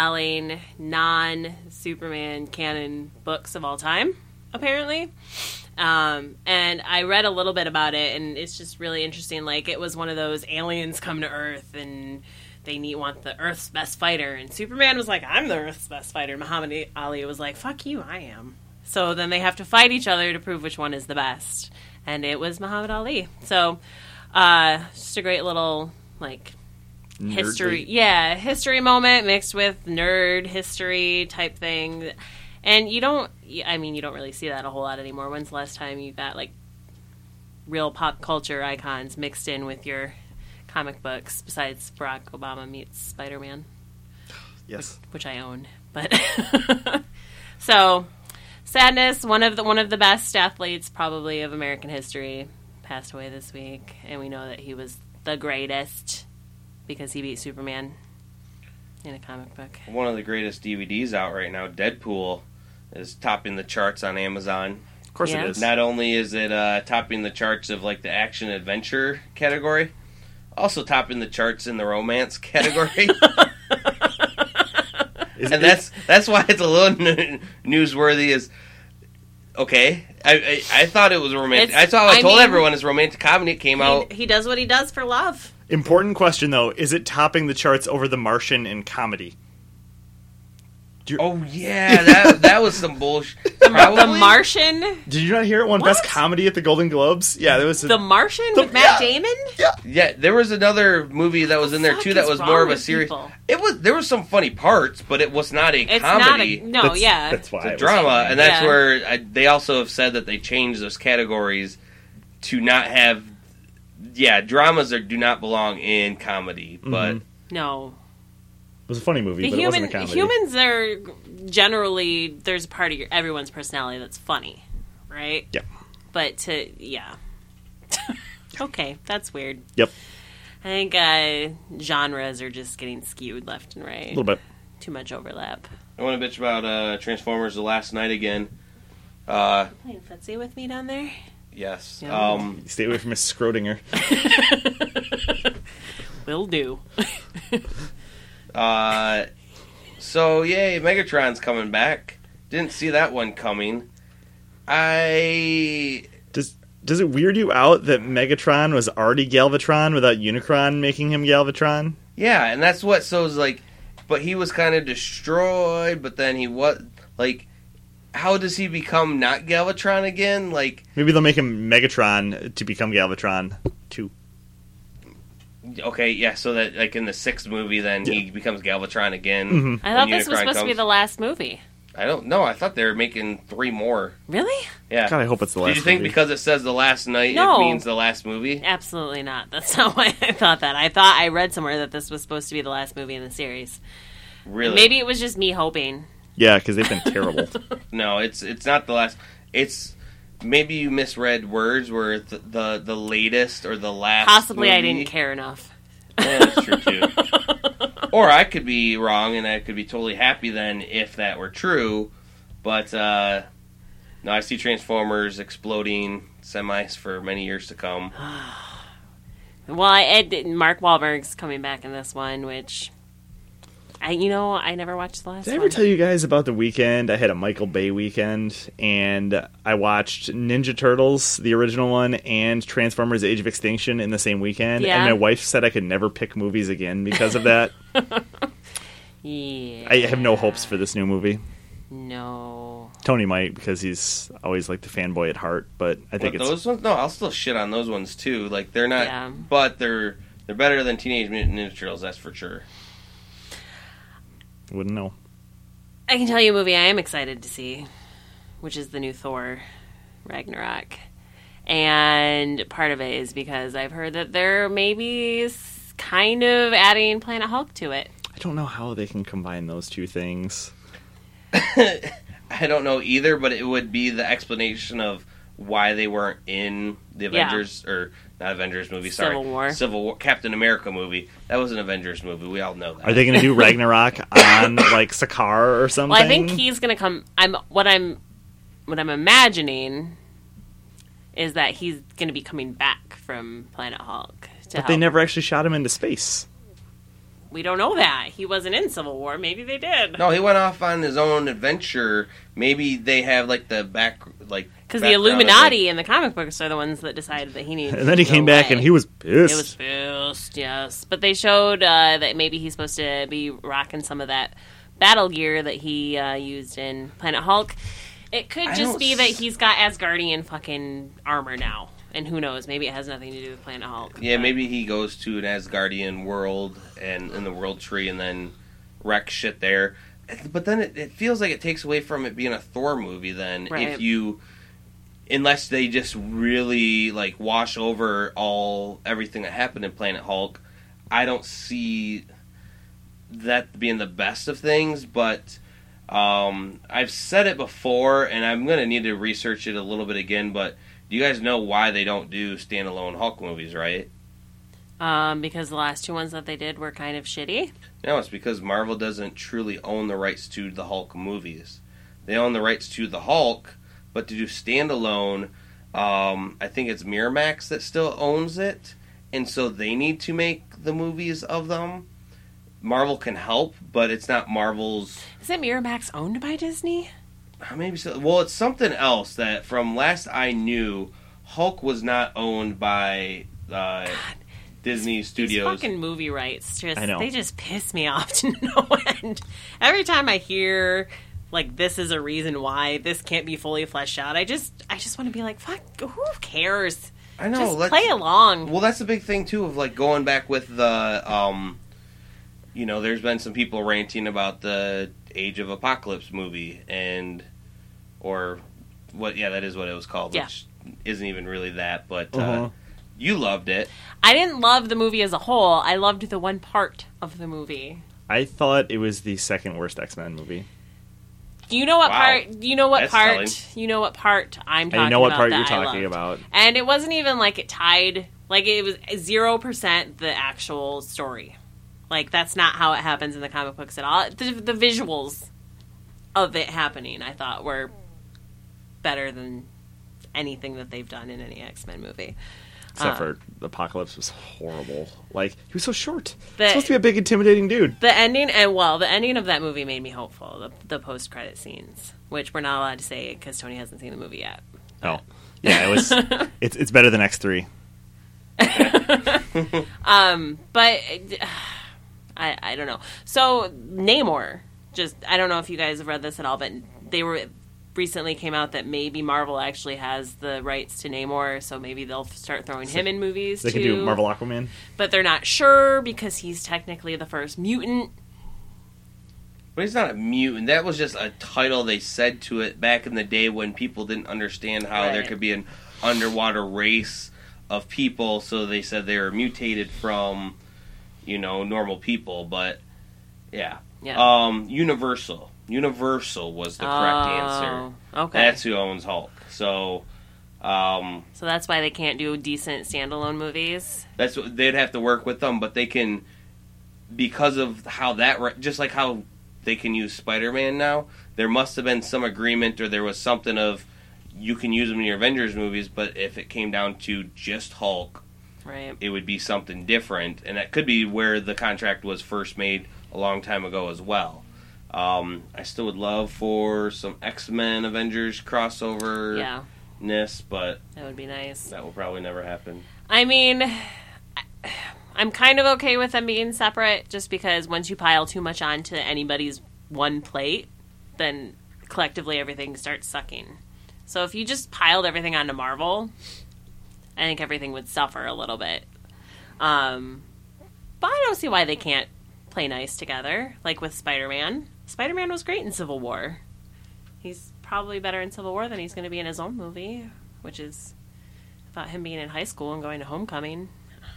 best-selling non-Superman canon books of all time, apparently. And I read a little bit about it, and it's just really interesting. Like, it was one of those aliens come to Earth, and they want the Earth's best fighter. And Superman was like, I'm the Earth's best fighter. Muhammad Ali was like, fuck you, I am. So then they have to fight each other to prove which one is the best. And it was Muhammad Ali. So, just a great little, like, history moment mixed with nerd history type thing. And you don't really see that a whole lot anymore. When's the last time you got, like, real pop culture icons mixed in with your comic books besides Barack Obama meets Spider-Man? Yes. Which I own. But so, sadness, one of the best athletes probably of American history passed away this week, and we know that he was the greatest because he beat Superman in a comic book. One of the greatest DVDs out right now, Deadpool, is topping the charts on Amazon. Of course it is. Not only is it topping the charts of like the action adventure category, also topping the charts in the romance category. And that's why it's a little newsworthy. Is okay. I thought it was romantic. I told everyone it's romantic comedy. It came out. He does what he does for love. Important question though: is it topping the charts over The Martian in comedy? Oh yeah, that was some bullshit. The Martian. Did you not hear it won Best Comedy at the Golden Globes? Yeah, there was The Martian with Matt Damon. Yeah, there was another movie that was in there too that was more of a series. There was some funny parts, but it was not a comedy. That's why it's a drama, and that's where they also have said that they changed those categories to not have. Yeah, dramas do not belong in comedy, but no. It was a funny movie, but it wasn't a comedy. Humans are generally, there's a part of everyone's personality that's funny, right? Yeah. But okay, that's weird. Yep. I think genres are just getting skewed left and right. A little bit. Too much overlap. I want to bitch about Transformers The Last Night again. Playing footsie with me down there? Yes. Yeah. Stay away from Miss Schrodinger. Will do. So yay, Megatron's coming back. Didn't see that one coming. Does it weird you out that Megatron was already Galvatron without Unicron making him Galvatron? Yeah, and that's what but he was kind of destroyed, but then he was like, how does he become not Galvatron again? Like, maybe they'll make him Megatron to become Galvatron too. Okay, yeah, so that like in the 6th movie, then he becomes Galvatron again. Mm-hmm. I thought this was supposed to be the last movie. I don't know. I thought they were making 3 more. Really? Yeah. God, I hope it's the last movie. Did you think because it says the last night, No. it means the last movie? Absolutely not. That's not why I thought that. I read somewhere that this was supposed to be the last movie in the series. Really? Maybe it was just me hoping. Yeah, because they've been terrible. No, it's not the last. It's maybe you misread words where the latest or the last. Possibly movie. I didn't care enough. Yeah, that's true too. Or I could be wrong, and I could be totally happy then if that were true. But no, I see Transformers exploding semis for many years to come. Well, Mark Wahlberg's coming back in this one, which I never watched the last Did I one. ever tell you guys about the weekend? I had a Michael Bay weekend, and I watched Ninja Turtles, the original one, and Transformers Age of Extinction in the same weekend. Yeah. And my wife said I could never pick movies again because of that. Yeah. I have no hopes for this new movie. No. Tony might, because he's always like the fanboy at heart, but I think it's... Those ones? No, I'll still shit on those ones too. Like, they're not... Yeah. But they're better than Teenage Mutant Ninja Turtles, that's for sure. Wouldn't know. I can tell you a movie I am excited to see, which is the new Thor, Ragnarok. And part of it is because I've heard that they're maybe kind of adding Planet Hulk to it. I don't know how they can combine those two things. I don't know either, but it would be the explanation of why they weren't in the Avengers, or not Avengers movie, sorry. Civil War. Captain America movie. That was an Avengers movie. We all know that. Are they going to do Ragnarok on, like, Sakaar or something? Well, I think he's going to come... What I'm imagining is that he's going to be coming back from Planet Hulk. But they never actually shot him into space. we don't know that. He wasn't in Civil War. Maybe they did. No, he went off on his own adventure. Maybe they have like the because the Illuminati in the comic books are the ones that decided that he needed. And then he came back and he was pissed. It was pissed, yes. But they showed that maybe he's supposed to be rocking some of that battle gear that he used in Planet Hulk. It could just be that he's got Asgardian fucking armor now. And who knows? Maybe it has nothing to do with Planet Hulk. Yeah, maybe he goes to an Asgardian world and in the World Tree and then wrecks shit there. But then it feels like it takes away from it being a Thor movie then. Right. Unless they just really like wash over everything that happened in Planet Hulk. I don't see that being the best of things, but I've said it before and I'm going to need to research it a little bit again, but you guys know why they don't do standalone Hulk movies, right? Because the last two ones that they did were kind of shitty. No, it's because Marvel doesn't truly own the rights to the Hulk movies. They own the rights to the Hulk, but to do standalone, I think it's Miramax that still owns it, and so they need to make the movies of them. Marvel can help, but it's not Marvel's... Isn't Miramax owned by Disney? Maybe so. Well, it's something else that, from last I knew, Hulk was not owned by Disney Studios. These fucking movie rights, I know. They just piss me off to no end. Every time I hear, like, this is a reason why this can't be fully fleshed out, I just want to be like, fuck, who cares? I know. Just play along. Well, that's the big thing, too, of, like, going back with the, there's been some people ranting about the Age of Apocalypse movie, that is what it was called, which isn't even really that, but you loved it. I didn't love the movie as a whole. I loved the one part of the movie. I thought it was the second worst X-Men movie. You know what part? You know what That's part? telling. You know what part I'm talking about. I know what part that you're I talking loved. about. And it wasn't even like it tied. Like it was 0% the actual story. Like that's not how it happens in the comic books at all. The visuals of it happening, I thought, were better than anything that they've done in any X-Men movie. Except for Apocalypse was horrible. Like, he was so short. The- Supposed to be a big, intimidating dude. The ending, the ending of that movie made me hopeful. The post-credit scenes, which we're not allowed to say because Tony hasn't seen the movie yet. Oh. Yeah, it was... it's better than X3. But I don't know. So Namor, I don't know if you guys have read this at all, but recently came out that maybe Marvel actually has the rights to Namor, so maybe they'll start throwing him in movies They too. can do Marvel Aquaman. But they're not sure because he's technically the first mutant. But he's not a mutant. That was just a title they said to it back in the day when people didn't understand how there could be an underwater race of people, so they said they were mutated from, normal people, but yeah. Universal. Universal was the correct answer. Okay. That's who owns Hulk. So so that's why they can't do decent standalone movies. that's what they'd have to work with them, but they can, because of how just like how they can use Spider-Man now, there must have been some agreement or there was something of you can use them in your Avengers movies, but if it came down to just Hulk, Right. it would be something different, and that could be where the contract was first made a long time ago as well. I still would love for some X-Men Avengers crossover-ness, but That would be nice. that will probably never happen. I mean, I'm kind of okay with them being separate just because once you pile too much onto anybody's one plate, then collectively everything starts sucking. So if you just piled everything onto Marvel, I think everything would suffer a little bit. But I don't see why they can't play nice together, like with Spider-Man. Spider-Man was great in Civil War. He's probably better in Civil War than he's going to be in his own movie, which is about him being in high school and going to homecoming.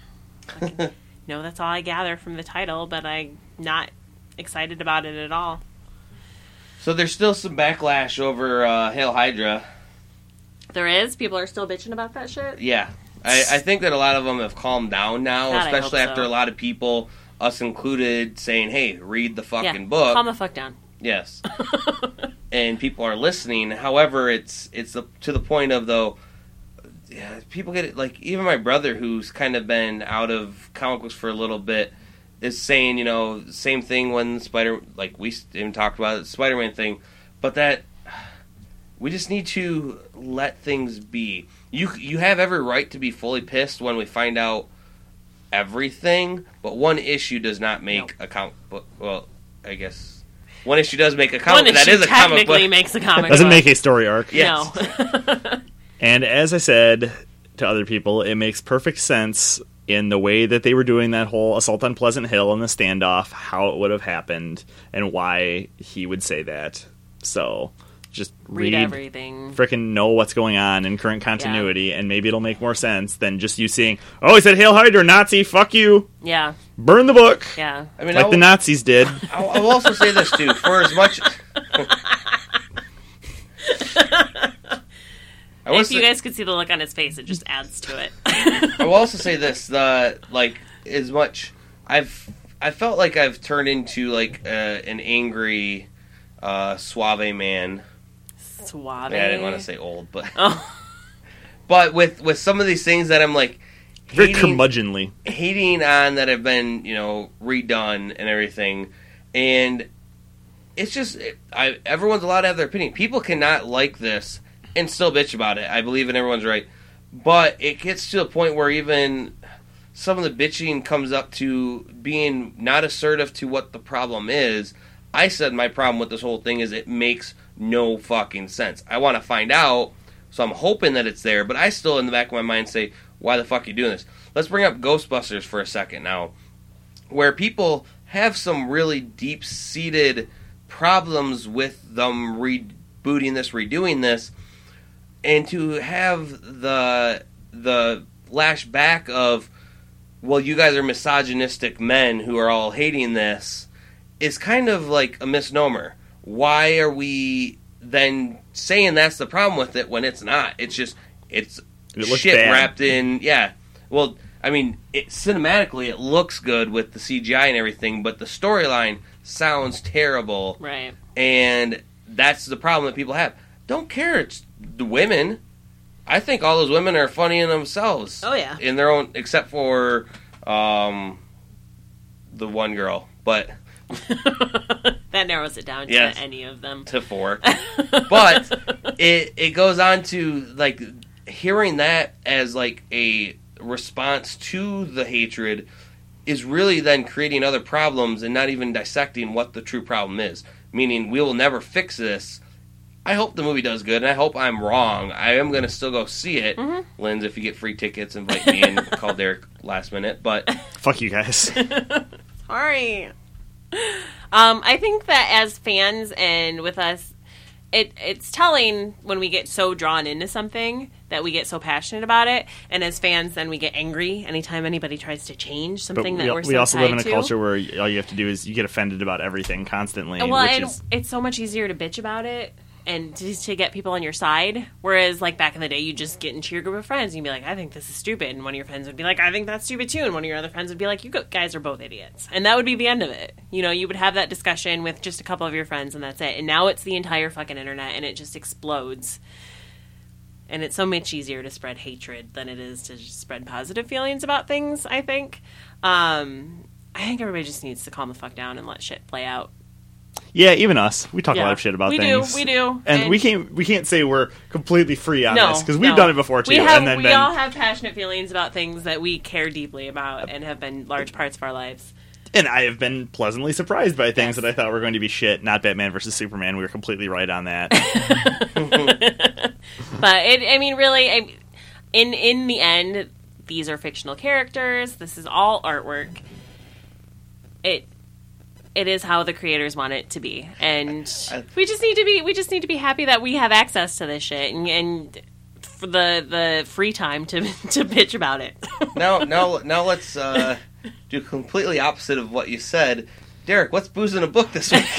No, that's all I gather from the title, but I'm not excited about it at all. So there's still some backlash over Hail Hydra. There is? People are still bitching about that shit? Yeah. I think that a lot of them have calmed down now, God, I especially hope after so. a lot of people, us included, saying, hey, read the fucking book. Calm the fuck down. Yes. And people are listening. However, it's to the point of, though, people get it, like, even my brother, who's kind of been out of comic books for a little bit, is saying, same thing when we even talked about the Spider-Man thing, but that we just need to let things be. You have every right to be fully pissed when we find out everything, but one issue does not make a comic book. Well, I guess one issue does make a comic book. That is a comic book. Technically makes a comic book. Doesn't make a story arc. Yes. No. And as I said to other people, it makes perfect sense in the way that they were doing that whole assault on Pleasant Hill and the standoff, how it would have happened, and why he would say that. So just read everything. Frickin' know what's going on in current continuity, and maybe it'll make more sense than just you seeing, oh, he said Hail Hydra, Nazi, fuck you. Yeah. Burn the book. Yeah. I mean, like the Nazis did. I will also say this, too. For as much... If you guys could see the look on his face, it just adds to it. I will also say this: as much I felt like I've turned into an angry suave man. Suave. Yeah, I didn't want to say old, but but with some of these things that I'm very curmudgeonly hating on that have been redone and everything, and it's just everyone's allowed to have their opinion. People cannot like this and still bitch about it. I believe in everyone's right. But it gets to a point where even some of the bitching comes up to being not assertive to what the problem is. I said my problem with this whole thing is it makes no fucking sense. I want to find out, so I'm hoping that it's there, but I still in the back of my mind say, why the fuck are you doing this? Let's bring up Ghostbusters for a second now, where people have some really deep-seated problems with them rebooting this, redoing this, and to have the flashback of, well, you guys are misogynistic men who are all hating this, is kind of like a misnomer. Why are we then saying that's the problem with it when it's not? It's just, it's shit bad. wrapped in, yeah. Well, I mean, cinematically it looks good with the CGI and everything, but the storyline sounds terrible. Right. And that's the problem that people have. Don't care, it's the women. I think all those women are funny in themselves. Oh, yeah. In their own, except for the one girl. But that narrows it down to yes, any of them. to 4. But it goes on to, hearing that as, a response to the hatred is really then creating other problems and not even dissecting what the true problem is. Meaning, we will never fix this. I hope the movie does good, and I hope I'm wrong. I am going to still go see it. Mm-hmm. Linz, if you get free tickets, invite me and call Derek last minute. But fuck you guys. Sorry. I think that as fans and with us, it's telling when we get so drawn into something that we get so passionate about it, and as fans, then we get angry anytime anybody tries to change something that we're so we also live in a to. culture where all you have to do is you get offended about everything constantly. Well, it's so much easier to bitch about it and to get people on your side. Whereas, back in the day, you just get into your group of friends and you'd be like, I think this is stupid. And one of your friends would be like, I think that's stupid too. And one of your other friends would be like, you guys are both idiots. And that would be the end of it. You would have that discussion with just a couple of your friends and that's it. And now it's the entire fucking internet and it just explodes. And it's so much easier to spread hatred than it is to just spread positive feelings about things, I think. I think everybody just needs to calm the fuck down and let shit play out. Yeah, even us. We talk a lot of shit about things. We do. And we can't say we're completely free on this, because we've done it before, too. We all have passionate feelings about things that we care deeply about and have been large parts of our lives. And I have been pleasantly surprised by things that I thought were going to be shit. Not Batman versus Superman. We were completely right on that. But, really, in the end, these are fictional characters. This is all artwork. It is how the creators want it to be, and we just need to be happy that we have access to this shit and for the free time to bitch about it. Now let's do completely opposite of what you said. Derek, what's Booze in a Book this week?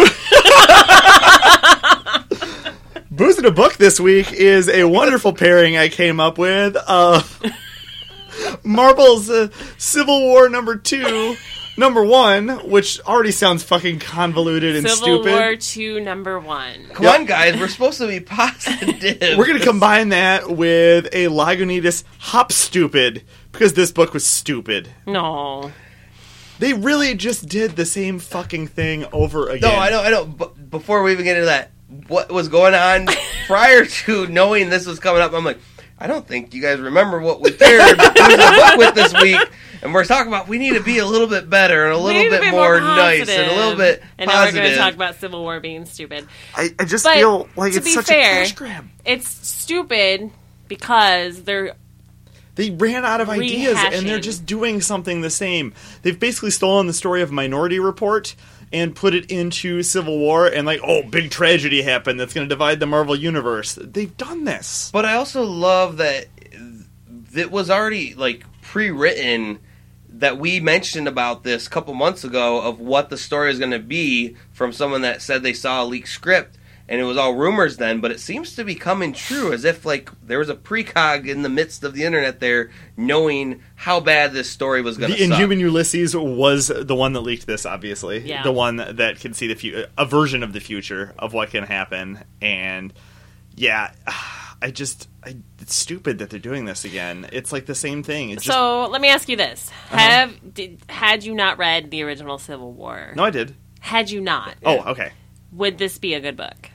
Booze in a Book this week is a wonderful pairing I came up with of Marvel's Civil War #2. #1, which already sounds fucking convoluted and Civil stupid. War II #1. Come on, guys. We're supposed to be positive. We're going to combine that with a Lagunitas Hop Stupid, because this book was stupid. No. They really just did the same fucking thing over again. No, I know. But before we even get into that, what was going on prior to knowing this was coming up? I'm like, I don't think you guys remember what we paired the book with this week. And we're talking about we need to be a little bit better and a little bit more nice and a little bit and positive. now we're going to talk about Civil War being stupid. I just feel like it's such a cash grab. It's stupid because they ran out of ideas and they're just doing something the same. They've basically stolen the story of Minority Report and put it into Civil War and big tragedy happened that's going to divide the Marvel Universe. They've done this. But I also love that it was already pre-written, that we mentioned about this a couple months ago of what the story is going to be from someone that said they saw a leaked script. And it was all rumors then, but it seems to be coming true, as if there was a precog in the midst of the internet there, knowing how bad this story was going to suck. The Inhuman Ulysses was the one that leaked this, obviously. Yeah. The one that can see a version of the future of what can happen. And, yeah, it's stupid that they're doing this again. It's the same thing. So, let me ask you this. Had you not read the original Civil War? No, I did. Had you not? Oh, okay. Would this be a good book?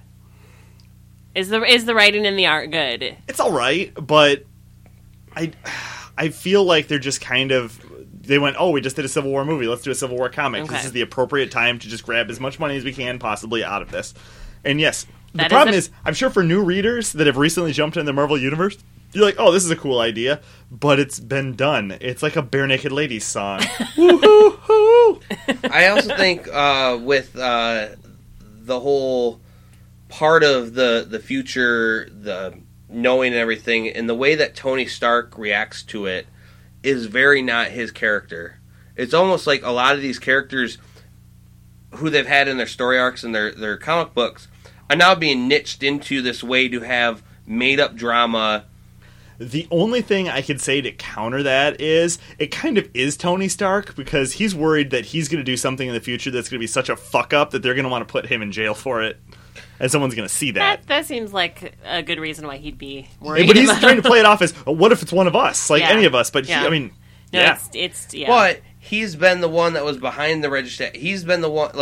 Is the writing and the art good? It's all right, but I feel like they're just they went, we just did a Civil War movie. Let's do a Civil War comic. Okay. This is the appropriate time to just grab as much money as we can possibly out of this. And yes, the That problem is is, I'm sure for new readers that have recently jumped in the Marvel Universe, you're like, this is a cool idea, but it's been done. It's like a Bare Naked Ladies song. Woo-hoo-hoo! I also think with the whole part of the future, the knowing and everything, and the way that Tony Stark reacts to it is very not his character. It's almost like a lot of these characters who they've had in their story arcs and their comic books are now being niched into this way to have made-up drama. The only thing I could say to counter that is it kind of is Tony Stark, because he's worried that he's going to do something in the future that's going to be such a fuck-up that they're going to want to put him in jail for it. And someone's going to see that. That seems like a good reason why he'd be worried. But he's trying to play it off as, what if it's one of us? Any of us. But, It's But he's been the one that was behind the register. He's been the one,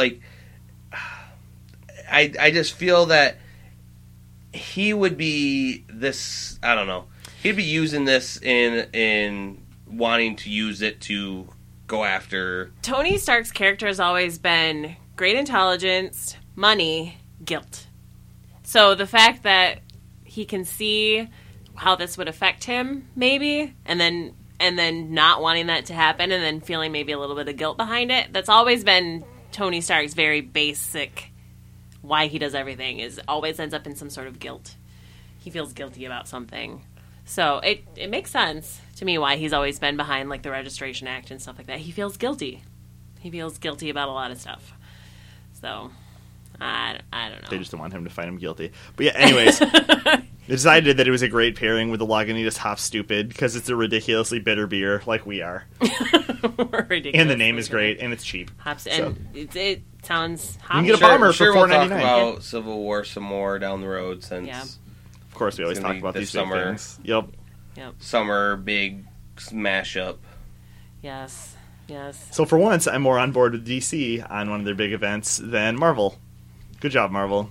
I just feel that he would be this, I don't know. He'd be using this in wanting to use it to go after. Tony Stark's character has always been great intelligence, money, guilt. So the fact that he can see how this would affect him, maybe, and then not wanting that to happen, and then feeling maybe a little bit of guilt behind it, that's always been Tony Stark's very basic why he does everything, is always ends up in some sort of guilt. He feels guilty about something. So it makes sense to me why he's always been behind the Registration Act and stuff like that. He feels guilty. He feels guilty about a lot of stuff. So I don't know. They just don't want him to find him guilty. But yeah, anyways, they decided that it was a great pairing with the Lagunitas Hop Stupid because it's a ridiculously bitter beer like we are. And the name is great and it's cheap. Hops, and it sounds hot. You can get a bomber for we'll $4.99. talk about Civil War some more down the road since... Yeah. Of course, we always talk about these big things. Yep. Summer big mashup. Yes. So for once, I'm more on board with DC on one of their big events than Marvel. Good job, Marvel.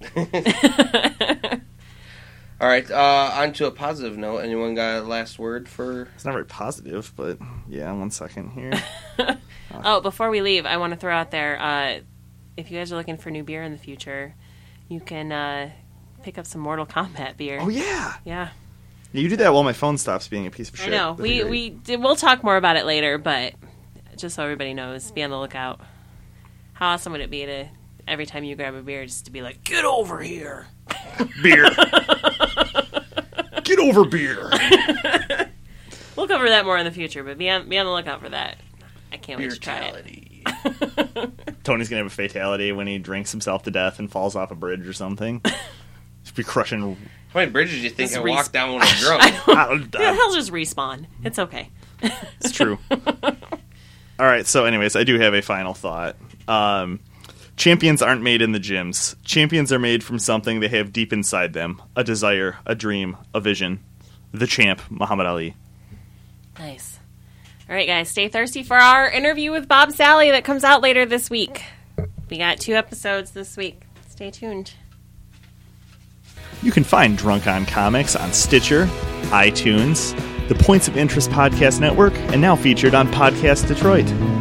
All right, on to a positive note. Anyone got a last word for... It's not very positive, but yeah, 1 second here. Before we leave, I want to throw out there, if you guys are looking for new beer in the future, you can pick up some Mortal Kombat beer. Oh, yeah. Yeah. You do that while my phone stops being a piece of shit. I know. We'll talk more about it later, but just so everybody knows, be on the lookout. How awesome would it be to, every time you grab a beer, just to be like, get over here. Beer. Get over beer. We'll cover that more in the future, but be on the lookout for that. I can't wait to try it. Tony's going to have a fatality when he drinks himself to death and falls off a bridge or something. Just be crushing... How many bridges do you think Just I walk down when I'm drunk? He'll just respawn. It's okay. It's true. All right, so anyways, I do have a final thought. Champions aren't made in the gyms. Champions are made from something they have deep inside them. A desire, a dream, a vision. The champ, Muhammad Ali. Nice. All All right, guys, stay thirsty for our interview with Bob Sally that comes out later this week. We got 2 episodes this week. Stay tuned. You can find Drunk on Comics on Stitcher, iTunes, the Points of Interest Podcast Network, and now featured on Podcast Detroit.